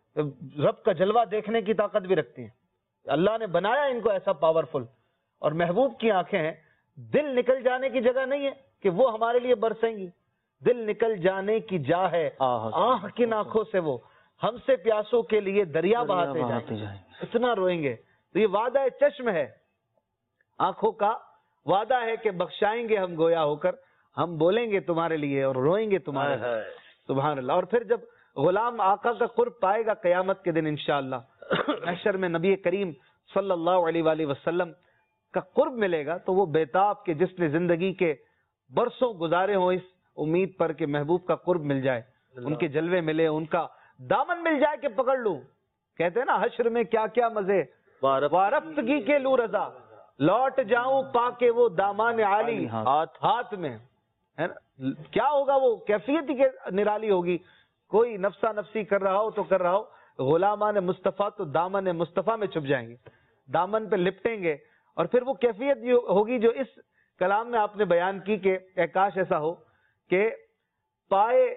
رب کا جلوہ دیکھنے کی طاقت بھی رکھتی ہیں، اللہ نے بنایا ان کو ایسا پاورفل۔ اور محبوب کی آنکھیں ہیں، دل نکل جانے کی جگہ نہیں ہے کہ وہ ہمارے لیے برسیں گی، دل نکل جانے کی جا ہے آہ کن آنکھوں سے، وہ ہم سے پیاسوں کے لیے دریا بہاتے جائیں، اتنا روئیں گے۔ تو یہ وعدہ چشم ہے، آنکھوں کا وعدہ ہے کہ بخشائیں گے ہم گویا ہو کر، ہم بولیں گے تمہارے لیے اور روئیں گے تمہارے لیے۔ سبحان اللہ۔ اور پھر جب غلام آقا کا قرب پائے گا قیامت کے دن انشاءاللہ، محشر میں نبی کریم صلی اللہ علیہ وآلہ وسلم کا قرب ملے گا، تو وہ بیتاب کے جس نے زندگی کے برسوں گزارے ہوں اس امید پر کہ محبوب کا قرب مل جائے، ان کے جلوے ملے، ان کا دامن مل جائے کہ پکڑ لوں۔ کہتے ہیں نا حشر میں کیا کیا مزے، وارفتگی کے لوں رضا، لوٹ جاؤں پا کے وہ دامان عالی ہاتھ ہاتھ میں، ہے نا؟ کیا ہوگا، وہ کیفیت ہی نرالی ہوگی۔ کوئی نفسا نفسی کر رہا ہو تو کر رہا ہو، غلامان مصطفیٰ تو دامن مصطفیٰ میں چھپ جائیں گے، دامن پہ لپٹیں گے، اور پھر وہ کیفیت ہوگی جو اس کلام میں آپ نے بیان کی کہ اے کاش ایسا ہو کہ پائے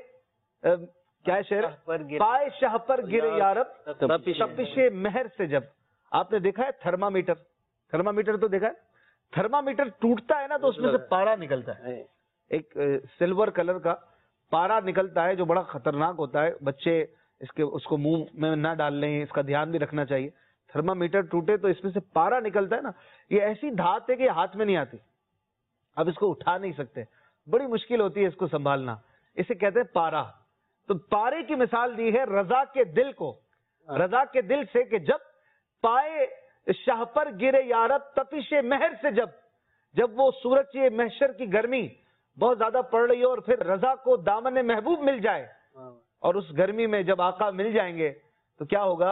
کیا شعر، پائے شاہ پر گرے یارب تپش مہر سے۔ جب آپ نے دیکھا ہے تھرمامیٹر، تھرمامیٹر تو دیکھا ہے، تھرمامیٹر ٹوٹتا ہے نا تو اس میں سے پارا نکلتا ہے، ایک سلور کلر کا پارا نکلتا ہے جو بڑا خطرناک ہوتا ہے، بچے اس کے اس کو منہ میں نہ ڈال لیں، اس کا دھیان بھی رکھنا چاہیے۔ تھرمامیٹر ٹوٹے تو اس میں سے پارا نکلتا ہے نا، یہ ایسی دھات ہے کہ ہاتھ میں نہیں آتی، اب اس کو اٹھا نہیں سکتے، بڑی مشکل ہوتی ہے اس کو سنبھالنا، اسے کہتے ہیں پارا۔ تو پارے کی مثال دی ہے رضا کے دل کو، رضا کے دل سے کہ جب پائے شاہ پر گرے یارب تپش مہر سے، جب جب وہ سورج یہ محشر کی گرمی بہت زیادہ پڑ رہی ہو، اور پھر رضا کو دامن محبوب مل جائے، اور اس گرمی میں جب آقا مل جائیں گے تو کیا ہوگا،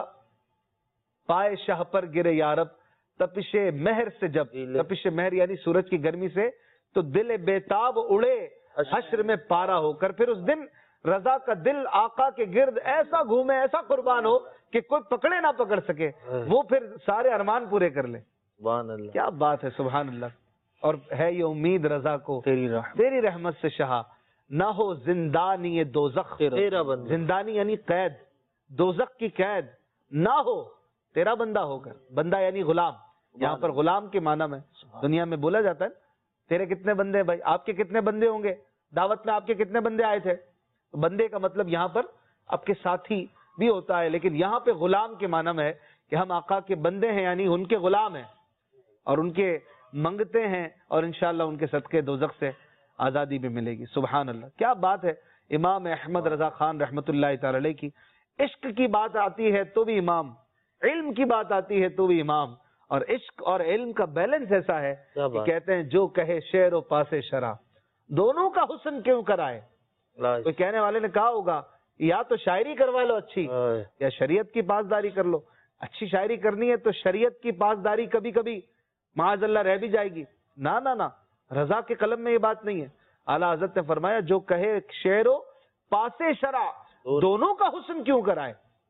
پائے شاہ پر گرے یارب تپش مہر سے، جب تپش مہر یعنی سورج کی گرمی سے، تو دل بےتاب اڑے حشر میں پارا ہو کر۔ پھر اس دن رضا کا دل آقا کے گرد ایسا گھومے، ایسا قربان ہو کہ کوئی پکڑے نہ پکڑ سکے، وہ پھر سارے ارمان پورے کر لے۔ سبحان اللہ، کیا بات ہے، سبحان اللہ. اور ہے یہ امید رضا کو تیری رحمت تیری رحمت سے شہا، نہ ہو زندانی دوزخ، تیرا بندہ، زندانی یعنی قید، دوزخ کی قید نہ ہو تیرا بندہ ہو کر. بندہ یعنی غلام، یہاں پر غلام کے معنی میں دنیا میں بولا جاتا ہے. تیرے کتنے بندے بھائی، آپ کے کتنے بندے ہوں گے؟ دعوت میں آپ کے کتنے بندے آئے تھے؟ بندے کا مطلب یہاں پر آپ کے ساتھی بھی ہوتا ہے، لیکن یہاں پہ غلام کے معنی میں ہے کہ ہم آقا کے بندے ہیں، یعنی ان کے غلام ہیں اور ان کے منگتے ہیں، اور انشاءاللہ ان کے صدقے دوزخ سے آزادی بھی ملے گی. سبحان اللہ، کیا بات ہے. امام احمد رضا خان رحمت اللہ تعالی علیہ کی عشق کی بات آتی ہے تو بھی امام، علم کی بات آتی ہے تو بھی امام. اور عشق اور علم کا بیلنس ایسا ہے کہ کہتے ہیں جو کہے شعر و پاس شرع، دونوں کا حسن کیوں کرائے. کوئی کہنے والے نے کہا ہوگا یا تو شاعری کروا لو اچھی، یا شریعت کی پاسداری کر لو. اچھی شاعری کرنی ہے تو شریعت کی پاسداری کبھی کبھی معاذ اللہ رہ بھی جائے گی. نہ نہ نہ، رضا کے قلم میں یہ بات نہیں ہے. اعلیٰ حضرت نے فرمایا جو کہے شعر و پاس شرع، دونوں کا حسن کیوں کرائے.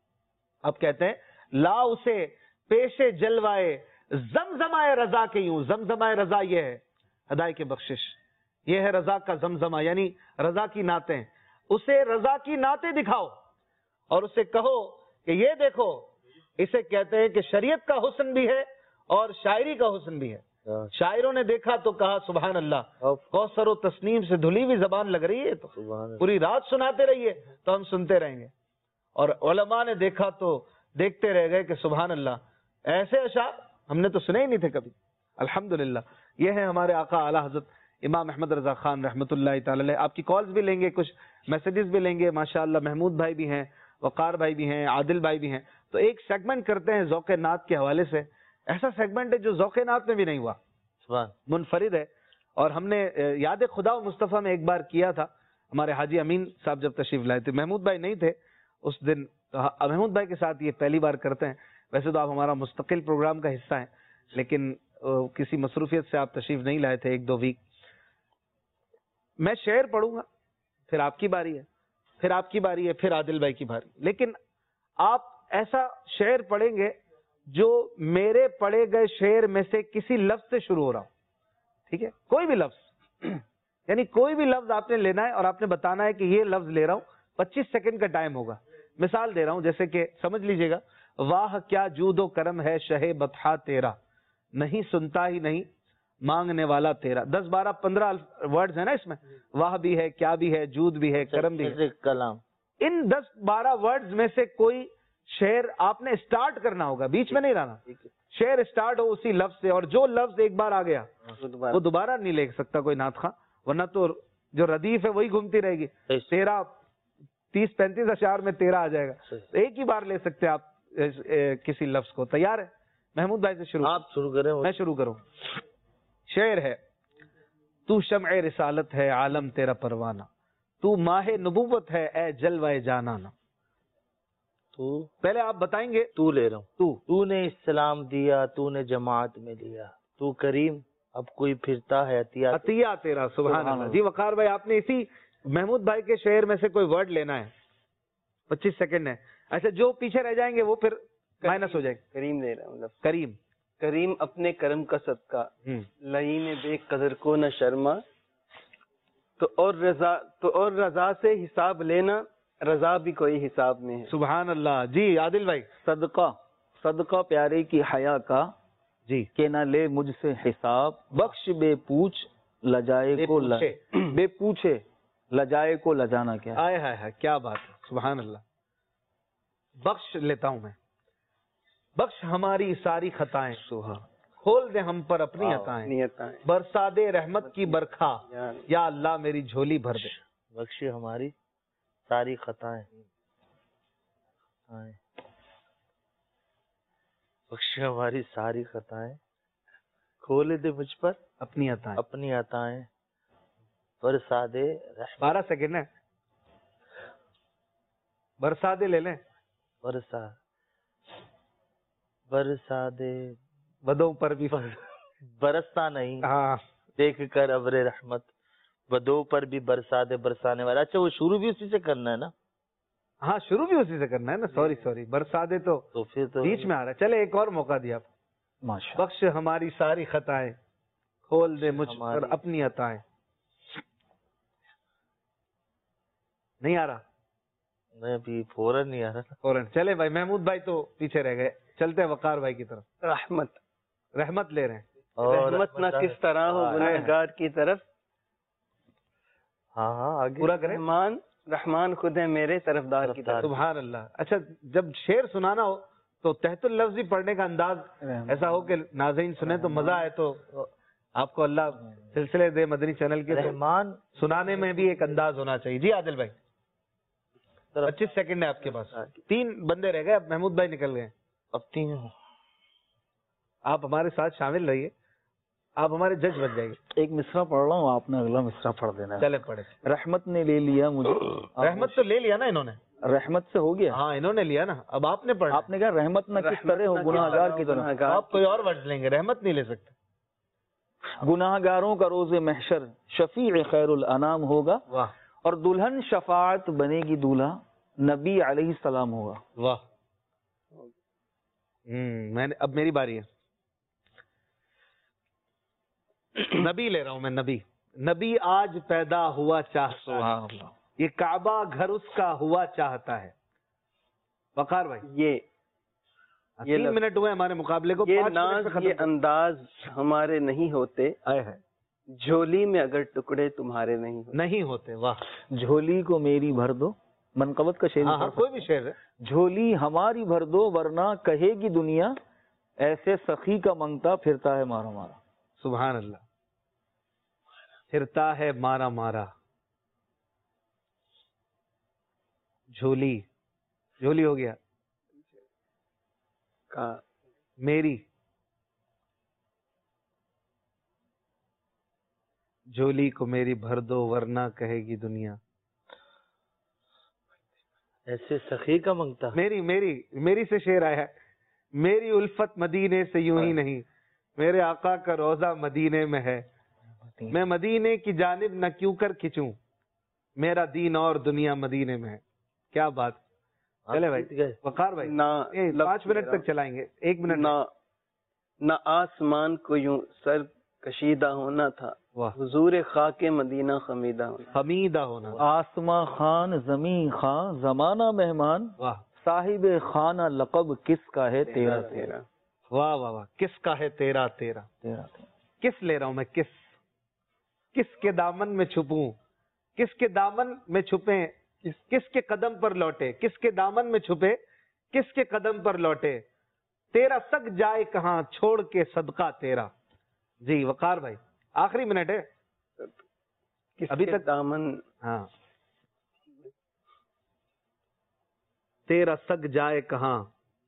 اب کہتے ہیں لا اسے پیش جلوائے زمزمائے رضا کے یوں. زمزمائے رضا یہ ہے ہدایت کی بخشش، یہ ہے رضا کا زمزمہ، یعنی رضا کی نعتیں. اسے رضا کی نعتیں دکھاؤ اور اسے کہو کہ یہ دیکھو، اسے کہتے ہیں کہ شریعت کا حسن بھی ہے اور شاعری کا حسن بھی ہے. شاعروں نے دیکھا تو کہا سبحان اللہ، کوثر و تسنیم سے دھلی ہوئی زبان لگ رہی ہے تو پوری رات سناتے رہیے تو ہم سنتے رہیں گے. اور علماء نے دیکھا تو دیکھتے رہ گئے کہ سبحان اللہ، ایسے اشعار ہم نے تو سنے ہی نہیں تھے کبھی. الحمدللہ، یہ ہے ہمارے آقا اعلیٰ حضرت امام احمد رضا خان رحمۃ اللہ تعالی علیہ. آپ کی کالز بھی لیں گے، کچھ میسیجز بھی لیں گے. ماشاءاللہ محمود بھائی بھی ہیں، وقار بھائی بھی ہیں، عادل بھائی بھی ہیں. تو ایک سیگمنٹ کرتے ہیں ذوق نعت کے حوالے سے. ایسا سیگمنٹ ہے جو ذوق نعت میں بھی نہیں ہوا، منفرد ہے. اور ہم نے یاد خدا و مصطفیٰ میں ایک بار کیا تھا، ہمارے حاجی امین صاحب جب تشریف لائے تھے، محمود بھائی نہیں تھے اس دن. محمود بھائی کے ساتھ یہ پہلی بار کرتے ہیں. ویسے تو آپ ہمارا مستقل پروگرام کا حصہ ہیں، لیکن کسی مصروفیت سے آپ تشریف نہیں لائے تھے ایک دو ویک. میں شعر پڑھوں گا، پھر آپ کی باری ہے، پھر آپ کی باری ہے، پھر عادل بھائی کی باری. لیکن آپ ایسا شعر پڑھیں گے جو میرے پڑھے گئے شعر میں سے کسی لفظ سے شروع ہو رہا ہوں. ٹھیک ہے؟ کوئی بھی لفظ، یعنی کوئی بھی لفظ آپ نے لینا ہے اور آپ نے بتانا ہے کہ یہ لفظ لے رہا ہوں. پچیس سیکنڈ کا ٹائم ہوگا. مثال دے رہا ہوں، جیسے کہ سمجھ لیجئے گا، واہ کیا جود و کرم ہے شہ بطحا تیرا، نہیں سنتا ہی نہیں مانگنے والا تیرا. دس بارہ پندرہ ورڈز ہیں نا اس میں. واہ بھی ہے، کیا بھی ہے، جود بھی ہے، کرم بھی ہے، کلام. ان دس بارہ ورڈز میں سے کوئی شعر آپ نے اسٹارٹ کرنا ہوگا، بیچ میں نہیں رہنا. شعر اسٹارٹ ہو اسی لفظ سے، اور جو لفظ ایک بار آ گیا وہ دوبارہ نہیں لے سکتا کوئی نعت خواں، ورنہ تو جو ردیف ہے وہی گھومتی رہے گی. تیرہ تیس پینتیس اشعار میں تیرہ آ جائے گا. ایک ہی بار لے سکتے آپ کسی لفظ کو. تیار ہے؟ محمود بھائی سے شروع. آپ شروع کریں. میں شروع کروں. شعر ہے، تو شمع رسالت ہے عالم تیرا پروانہ، تو ماہ نبوت ہے اے جلوہ جانانا. تو پہلے آپ بتائیں گے. تو لے رہا ہوں. تو تو نے اسلام دیا، تو نے جماعت میں لیا، تو کریم اب کوئی پھرتا ہے عطیہ عطیہ تیرا. سبحان اللہ. جی وقار بھائی، آپ نے اسی محمود بھائی کے شعر میں سے کوئی ورڈ لینا ہے. پچیس سیکنڈ ہے. اچھا، جو پیچھے رہ جائیں گے وہ پھر مائنس ہو جائے گا. کریم لے رہا ہوں. کریم. کریم اپنے کرم کا صدقہ، لعین بے قدر کو نہ شرما، تو اور رضا تو اور رضا سے حساب لینا، رضا بھی کوئی حساب میں ہے. سبحان اللہ. جی عادل بھائی. صدقہ صدقہ پیارے کی حیا کا، جی کہ نہ لے مجھ سے حساب، بخش بے پوچھ لجائے کو ل... بے پوچھے لجائے کو لجانا. کیا آئے ہائے ہائے، کیا بات ہے. سبحان اللہ. بخش لیتا ہوں میں. بخش ہماری ساری خطائیں، کھول دے ہم پر اپنی عطائیں، برسا دے رحمت کی برکھا، یا اللہ میری جھولی بھر دے. بخش ہماری ساری خطائیں، بخش ہماری ساری خطائیں، کھول دے مجھ پر اپنی عطائیں، اپنی عطائیں، برسا دے. بارہ سیکنڈ ہے. برسا دے لے لیں. برسا برسا دے بدوں پر بھی برستا نہیں، ہاں دیکھ کر ابر رحمت، بدوں پر بھی برسا دے برسانے والا. اچھا، وہ شروع بھی اسی سے کرنا ہے نا؟ ہاں شروع بھی اسی سے کرنا ہے نا. سوری سوری برسا دے تو تو پھر تو بیچ میں آ رہا ہے. چلے ایک اور موقع دیا آپ. ماشاءاللہ. بخش ہماری ساری خطائیں، کھول دے مجھ پر اپنی عطائیں. نہیں آ رہا؟ نہیں ابھی فوراً نہیں آ رہا. فوراً چلے بھائی. محمود بھائی تو پیچھے رہ گئے، چلتے ہیں وقار بھائی کی طرف. رحمت رحمت لے رہے ہیں. رحمت نہ کس طرح ہو گنہگار کی طرف. ہاں ہاں آگے پورا کریں. رحمان رحمان خود ہے میرے طرفدار کی طرف. سبحان اللہ. اچھا جب شعر سنانا ہو تو تحت اللفظ ہی پڑھنے کا انداز ایسا ہو کہ ناظرین سنیں تو مزہ آئے، تو آپ کو اللہ سلسلے دے مدنی چینل کے. رحمان سنانے میں بھی ایک انداز ہونا چاہیے. جی عادل بھائی پچیس سیکنڈ ہے آپ کے پاس. تین بندے رہ گئے، اب محمود بھائی نکل گئے. اب تین آپ ہمارے ساتھ شامل رہیے، آپ ہمارے جج بن جائیے. ایک مصرع پڑھ رہا ہوں، آپ نے اگلا مصرع پڑھ دینا ہے. چلے پڑھے. رحمت نے لے لیا مجھے. رحمت تو لے لیا نا انہوں نے. رحمت سے ہو گیا. ہاں انہوں نے لیا نا. اب آپ نے پڑھا. آپ نے کہا رحمت نہ کس طرح ہو گناہگار کی طرف. آپ کوئی اور ورڈ لیں گے، رحمت نہیں لے سکتے. گناہگاروں کا روز محشر شفیع خیر الانام ہوگا. واہ. اور دلہن شفاعت بنے گی دولہا نبی علیہ السلام ہوگا. واہ. میں نے اب میری باری ہے. نبی لے رہا ہوں میں. نبی نبی آج پیدا ہوا چاہتا ہے، یہ کعبہ گھر اس کا ہوا چاہتا ہے. وقار بھائی یہ تین منٹ ہوئے ہمارے مقابلے کو. یہ ناز یہ انداز ہمارے نہیں ہوتے، جھولی میں اگر ٹکڑے تمہارے نہیں ہوتے. نہیں ہوتے. واہ. جھولی کو میری بھر دو. منقبت کا شعر. ہاں کوئی بھی شعر ہے. جھولی ہماری بھر دو ورنہ کہے گی دنیا ایسے سخی کا منگتا پھرتا ہے مارا مارا. سبحان اللہ. پھرتا ہے مارا مارا. جھولی جھولی ہو گیا. میری جھولی کو میری بھر دو ورنہ کہے گی دنیا ایسے سخی کا منگتا. میری میری میری سے شعر آیا ہے. میری الفت مدینے سے یوں ہی نہیں، میرے آقا کا روزہ مدینے میں ہے. میں مدینے کی جانب نہ کیوں کر کھچوں، میرا دین اور دنیا مدینے میں ہے. کیا بات. چلے بھائی وقار بھائی پانچ منٹ تک چلائیں گے. ایک منٹ. نہ نہ آسمان کو یوں سر کشیدہ ہونا تھا، حضور خاک مدینہ خمیدہ ہونا. خمیدہ ہونا. آسماں خان زمین خان زمانہ مہمان. واہ. صاحب خانہ لقب کس کا ہے تیرا تیرا. واہ واہ واہ. کس کا ہے تیرا تیرا. تیرا کس لے رہا ہوں میں. کس کس کے دامن میں چھپوں، کس کے دامن میں چھپے، کس کے قدم پر لوٹے، کس کے دامن میں چھپے، کس کے قدم پر لوٹے. تیرا سگ جائے کہاں چھوڑ کے صدقہ تیرا. جی وقار بھائی آخری منٹ ہے ابھی تک. دامن. ہاں. تیرا سگ جائے کہاں.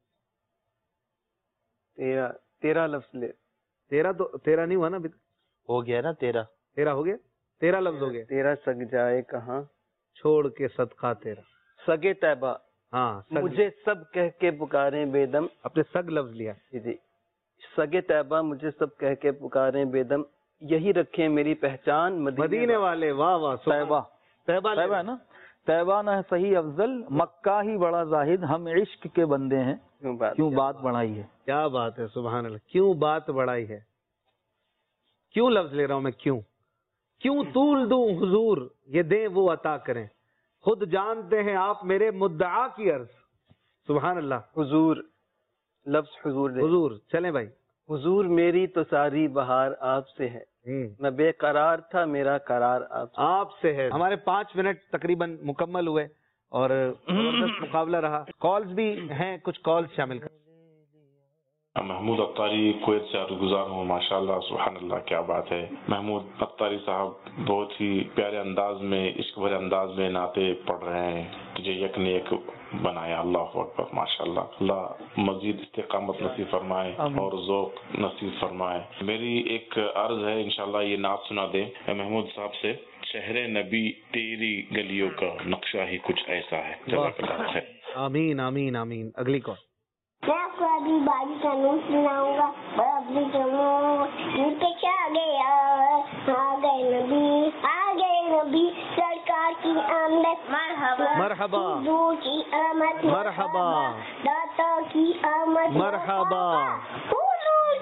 تیرا تیرا لفظ لے. تیرا تو تیرا نہیں ہوا نا ابھی. ہو گیا نا تیرا. تیرا ہو گیا. تیرا لفظ ہو گیا. تیرا سگ جائے کہاں چھوڑ کے صدقہ تیرا. سگے طیبہ. ہاں. مجھے سب کہہ کے پکاریں بے دم. اپنے سگ لفظ لیا. جی سگے طیبہ مجھے سب کہہ کے پکاریں بے دم، یہی رکھیں میری پہچان مدینے والے. واہ واہ. طیبہ طیبہ طیبہ ہے نا. طیبہ نہ صحیح افضل مکہ ہی بڑا زاہد، ہم عشق کے بندے ہیں کیوں بات بڑھائی ہے. کیا بات ہے. سبحان اللہ. کیوں بات بڑھائی ہے. کیوں لفظ لے رہا ہوں میں. کیوں کیوں طول دوں حضور یہ دیں وہ عطا کریں، خود جانتے ہیں آپ میرے مدعا کی عرض. سبحان اللہ. حضور لفظ حضور دے. حضور. چلیں بھائی. حضور میری تو ساری بہار آپ سے ہے، میں بے قرار تھا میرا قرار آپ سے. آپ سے ہے. ہمارے پانچ منٹ تقریباً مکمل ہوئے اور زبردست مقابلہ رہا. کالز بھی ہیں، کچھ کالز شامل کر. محمود اختاری کویت سے عرض گزار ہوں. ماشاءاللہ سبحان اللہ کیا بات ہے. محمود اختاری صاحب بہت ہی پیارے انداز میں عشق بھرے انداز میں نعتیں پڑھ رہے ہیں. تجھے یک نے ایک بنایا. اللہ اکبر. ماشاءاللہ. اللہ مزید استقامت نصیب فرمائے اور ذوق نصیب فرمائے. میری ایک عرض ہے انشاءاللہ یہ نعت سنا دیں محمود صاحب سے. شہر نبی تیری گلیوں کا نقشہ ہی کچھ ایسا ہے. جزاک اللہ خیر. آمین آمین آمین. اگلی کال. میں آپ کو ابھی باری کا نوٹ سناؤں گا. ابھی پیچھے آ گیا آ گئے نبی آ گئے نبی سرکار کی آمد. مرحبا مرحبا. حضور کی آمد. مرحبا. داتا کی آمد. مرحبا. حضور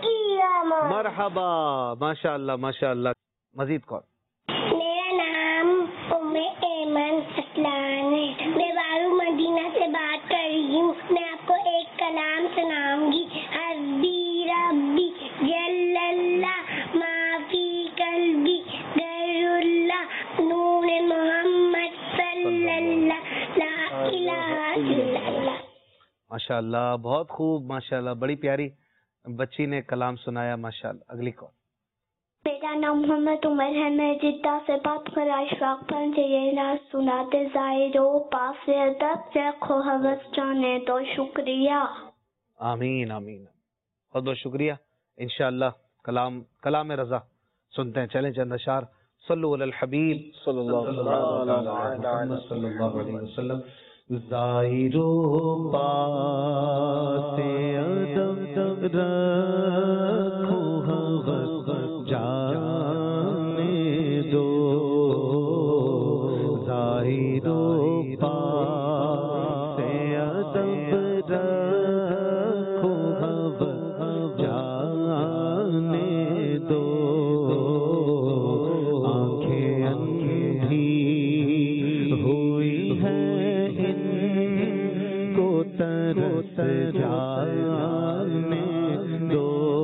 مرحبا، ماشاء اللہ ماشاء اللہ. مزید کون؟ میرا نام ام ایمن اسلان ہے، میں بارو مدینہ سے بات کر رہی ہوں. میں آپ کو ایک کلام سناؤں گی. حسبی ربی جل اللہ ما فی قلبی غیر اللہ نور محمد صلی اللہ لا الہ الا اللہ. ماشاء اللہ بہت خوب، ماشاء اللہ بڑی پیاری بچی نے کلام سنایا ماشاء اللہ. اگلی کون؟ میرا نام محمد عمر ہے، میں جدہ سے بات کر رہا. اشفاق پن سے یہ نعت سناتے ظاہر و پاس ادب رکھو حوث جانے تو شکریہ. آمین آمین، بہت بہت شکریہ. انشاءاللہ کلام کلام رضا سنتے ہیں. چلیں چند اشعار. صلو علی الحبیب صلی اللہ صلی اللہ علیہ وسلم. ظاہر و پاس ادب رکھو حوث جانے دو. ظاہر و پاس ادب رکھو حوث جانے دو. آنکھیں اندھی ہوئی ہیں ان کو ترس جانے دو.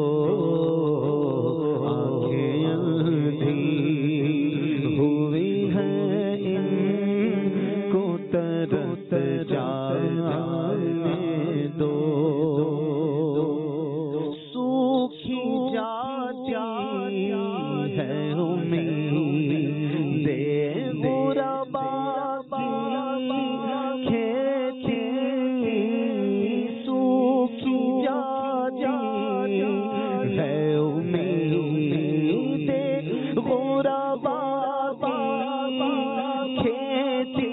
آنکھیں اندھی ہوئی ہیں ان کو ترس جانے دو. سوکھی جاتی ہے امید غربا کی کھیتی. سوکھی جاتی ہے امید غربا کی کھیتی.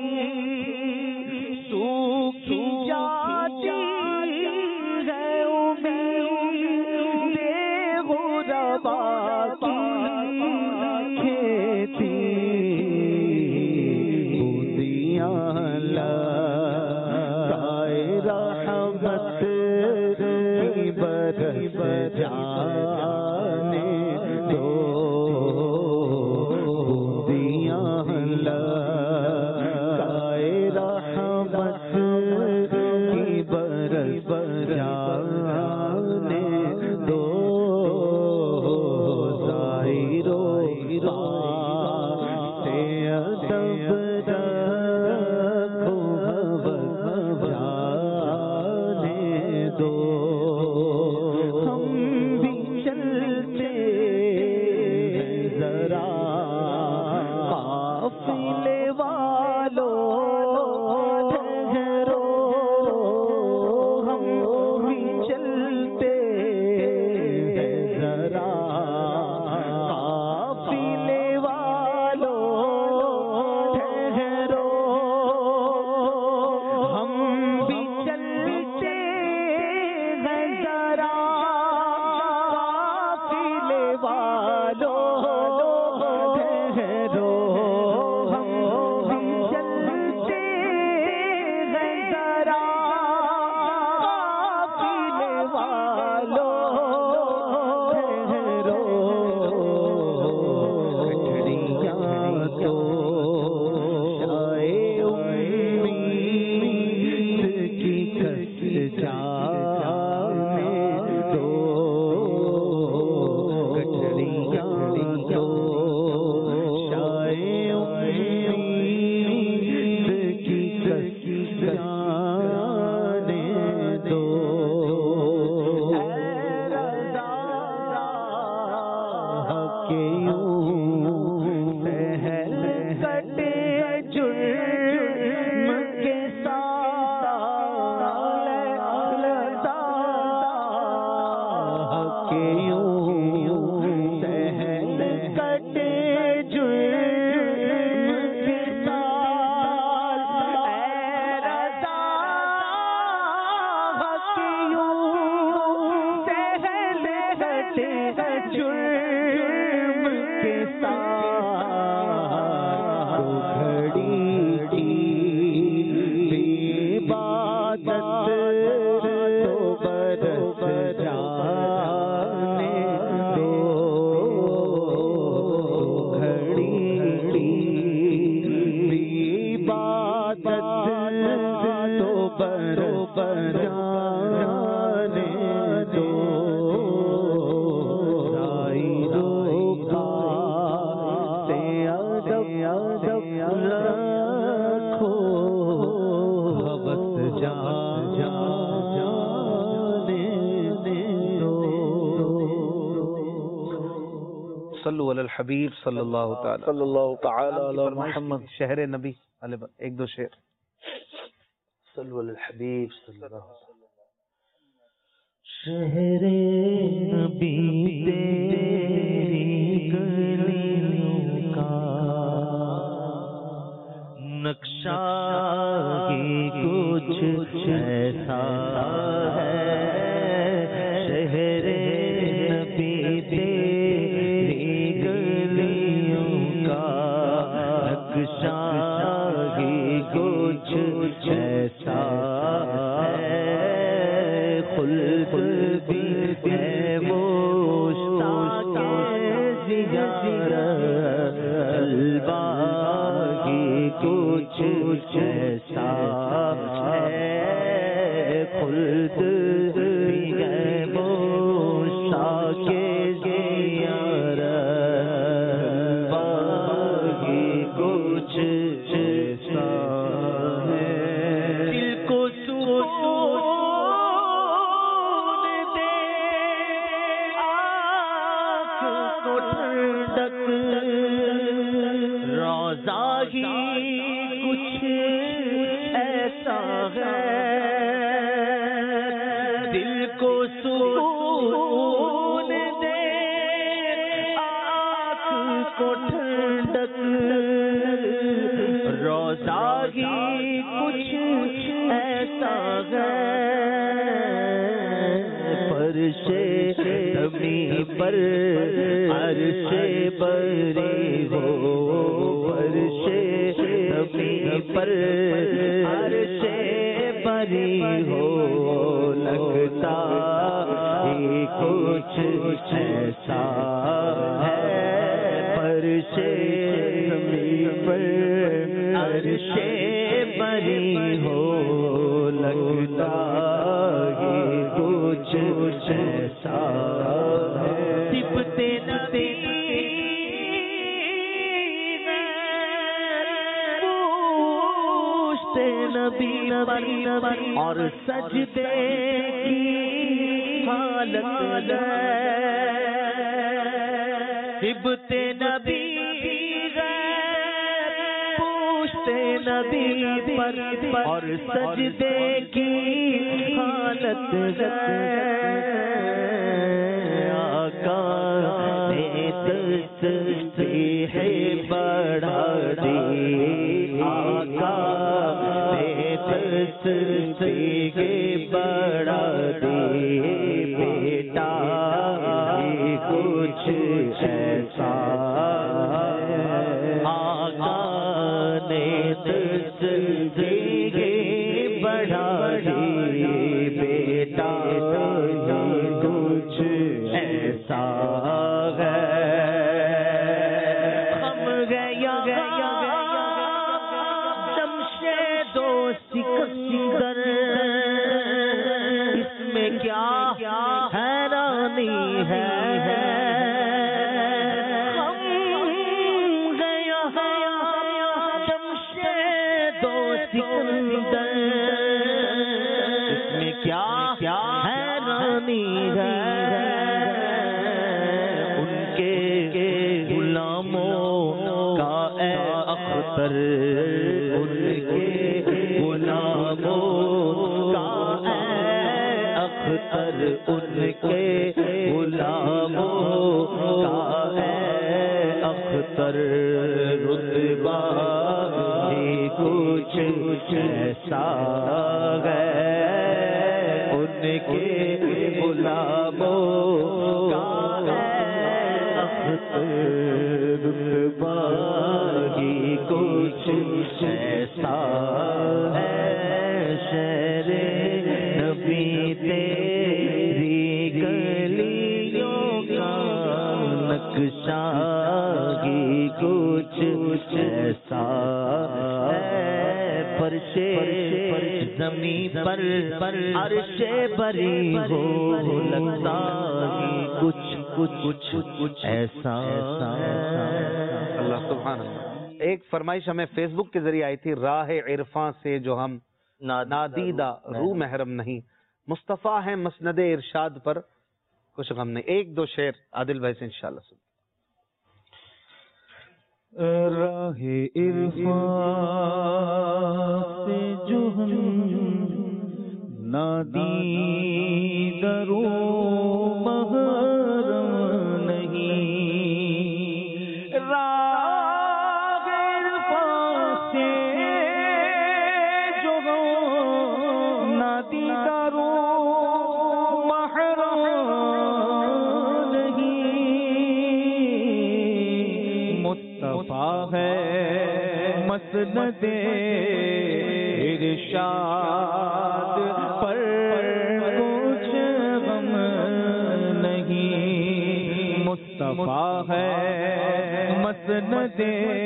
سوکھی جاتی ہے امید غربا کی کھیتی. صلو علی الحبیب صلی اللہ تعالی صلی اللہ تعالی علی فرمائش محمد. کیجیے، شہر نبی علی ب- ایک دو شعر. صلو علی الحبیب صلی اللہ علیہ وسلم. شہر نبی تیری گلیوں کا نقشہ ہی کچھ ایسا ہے. شہر نبی تیری گلیوں کا نقشہ ہی کچھ ایسا ہے. خلد بھی ہے مشتاق زیارت طلبہ کی کچھ ایسا ہے. خلد بھی ہے مشتاق زیارت طلبہ کی کچھ ایسا ہے. دل کو سکون روزہ ہی کچھ ایسا ہے. دل کو سکون دے آنکھ کو ٹھنڈک روزہ ہی کچھ ایسا ہے. فرشے زمین پر عرش بری ہو فرشے زمین پر عرش بری ہو لگتا ہی کچھ ایسا ہے. فرشے زمین پر عرش بری ہو لگتا ہی کچھ ایسا ہے. صفت نبی پوچھتے نبی پر اور سجدے کی حالت ہے. صفت نبی پوچھتے نبی پر اور سجدے کی حالت ہے. آقا نے تسبیح بڑھا دی آقا نے تسبیح بڑھا دی بیٹا ہی کچھ ایسا ہے. آقا نے تسبیح بڑھا دی بیٹا ہی کچھ ایسا ہے. ہم گیا جمشید و سکندر اس میں کیا حیرانی ہے. ہم گیا جمشید و سکندر اس میں کیا حیرانی ہے. غلاموں کا اے اختر ان کے غلاموں کا اے اختر ان کے غلاموں کا اے اختر رتبہ ہی کچھ ایسا ہے. ان کے غلاموں کا رتبہ ہی کچھ ایسا ہے. شہر نبی تیری گلیوں کا نقشہ ہی کچھ ایسا ہے. فرشے زمین پر عرش بری ہو لگتا ہی کچھ کچھ کچھ ایسا. اللہ سبحان اللہ. ایک فرمائش ہمیں فیس بک کے ذریعے آئی تھی، راہ عرفاں سے جو ہم نادیدہ روح محرم نہیں، مصطفیٰ ہیں مسند ارشاد پر کچھ غم نہیں. ایک دو شعر عادل بھائی سے انشاءاللہ سن. راہ عرفان سے جو ہم نادی درو محرم نہیں، راہ عرفان سے جو ہم نادی درو محرم نہیں، مصطفیٰ ہے مسند ارشاد پر کچھ غم نہیں، مصطفیٰ ہے مسند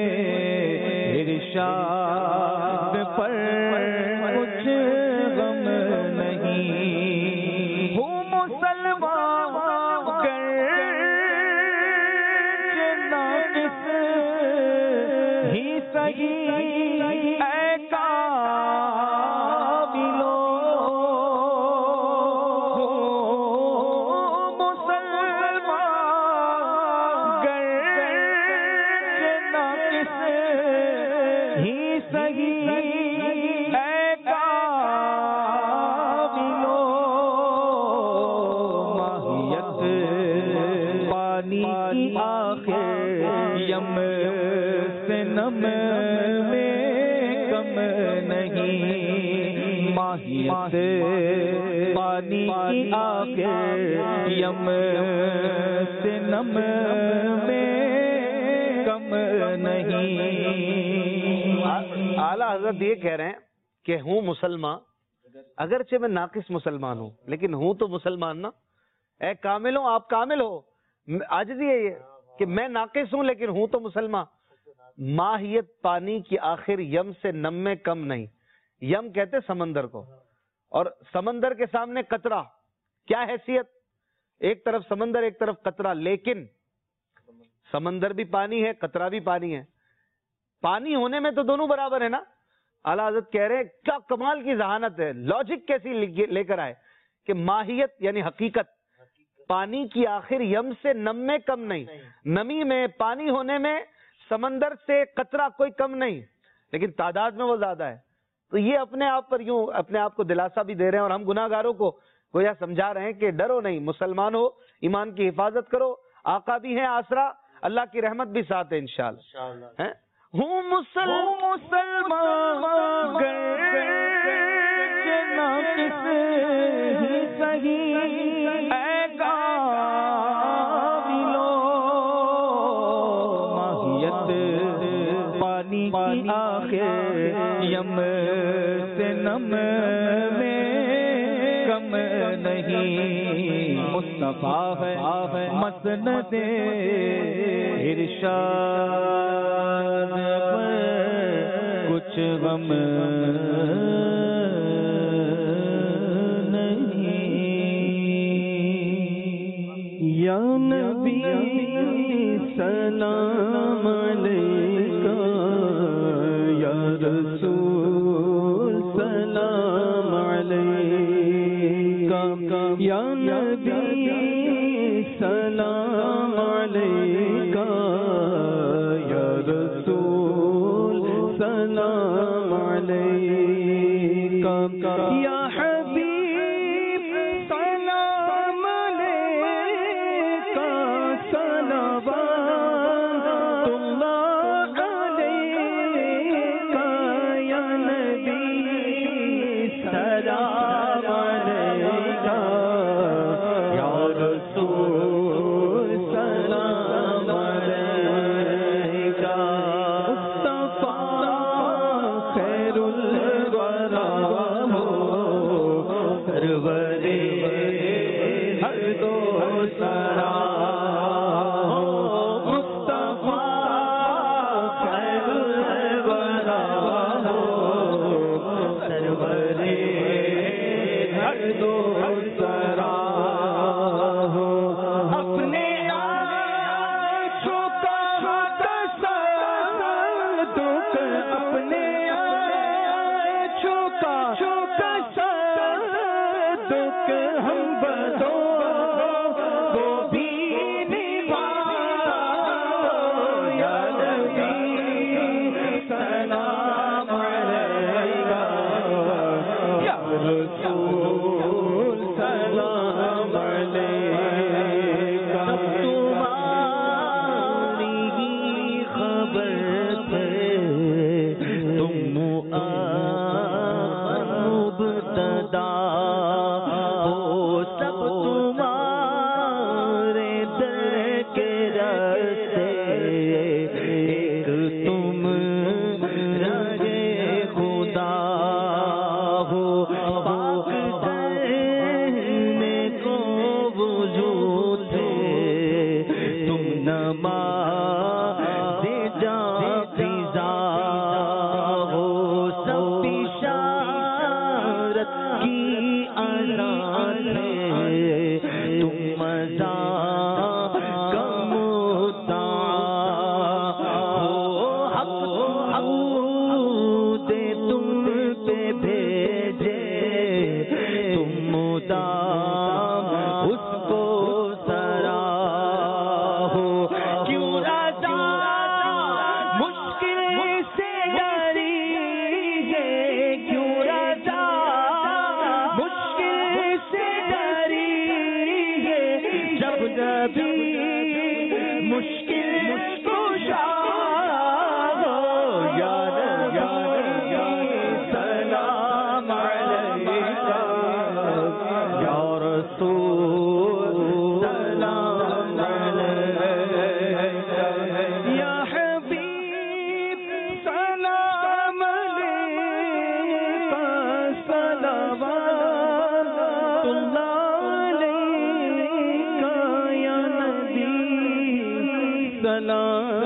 ارشاد پر کچھ غم نہیں، ہوں مسلمان گرچہ ناقص ہی صحیح اے کاملو، مسلمان گرچہ ناقص ہی صحیح اے کاملو، ماہیت پانی کی آخر یم سے نم میں کم نہیں، ماہیت پانی کی آخر یم سے نم میں کم نہیں۔ اعلیٰ حضرت یہ کہہ رہے ہیں کہ ہوں مسلمان، اگرچہ میں ناقص مسلمان ہوں لیکن ہوں تو مسلمان نا، اے کامل ہوں آپ کامل ہو، عاجزی ہے یہ کہ میں ناقص ہوں لیکن ہوں تو مسلمان۔ ماہیت پانی کی آخر یم سے نم میں کم نہیں، یم کہتے سمندر کو، اور سمندر کے سامنے قطرہ کیا حیثیت، ایک طرف سمندر ایک طرف قطرہ، لیکن سمندر بھی پانی ہے قطرہ بھی پانی ہے، پانی ہونے میں تو دونوں برابر ہے نا۔ اعلیٰ حضرت کہہ رہے ہیں کیا کمال کی ذہانت ہے، لاجک کیسی لے کر آئے کہ ماہیت یعنی حقیقت پانی کی آخر یم سے نم میں کم نہیں، نمی میں پانی ہونے میں سمندر سے قطرہ کوئی کم نہیں، لیکن تعداد میں وہ زیادہ ہے۔ تو یہ اپنے آپ پر یوں اپنے آپ کو دلاسا بھی دے رہے ہیں، اور ہم گناہ گاروں کو گویا سمجھا رہے ہیں کہ ڈرو نہیں، مسلمان ہو، ایمان کی حفاظت کرو، آقا بھی ہیں آسرا، اللہ کی رحمت بھی ساتھ ہے انشاءاللہ۔ ہوں مسلمان گرچہ ناقص ہی صحیح اے کاملو، ماہیت پانی کی آخر یم سے نم میں کم نہیں، مصطفیٰ ہے مسند ارشاد پر کچھ غم نہیں، یا نبی سلام علیکہ، یا رسول سلام علیکہ، یا نبی سلام علیکہ، یا رسول سلام علیکہ، یا حبیب سلام علیکہ، صلوات اللہ علیکہ، یا نبی سلام علیکہ، یا رسول سلام علیکہ، مصطفیٰ خیر الورا ہو، سرور ہر دو سرا ہو، مصطفیٰ خیر الورا ہو، سرور ہر دو سرا ہو، اپنے آنکھوں کا تصدق، اپنے آنکھوں کا تصدق ہم بدو وہ بھی نبھاؤ، یا نبی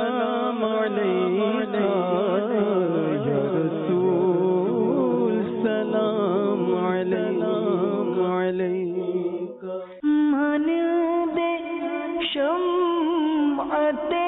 सलाम अलैका या रसूल सलाम अलैका। मन दे शम्अते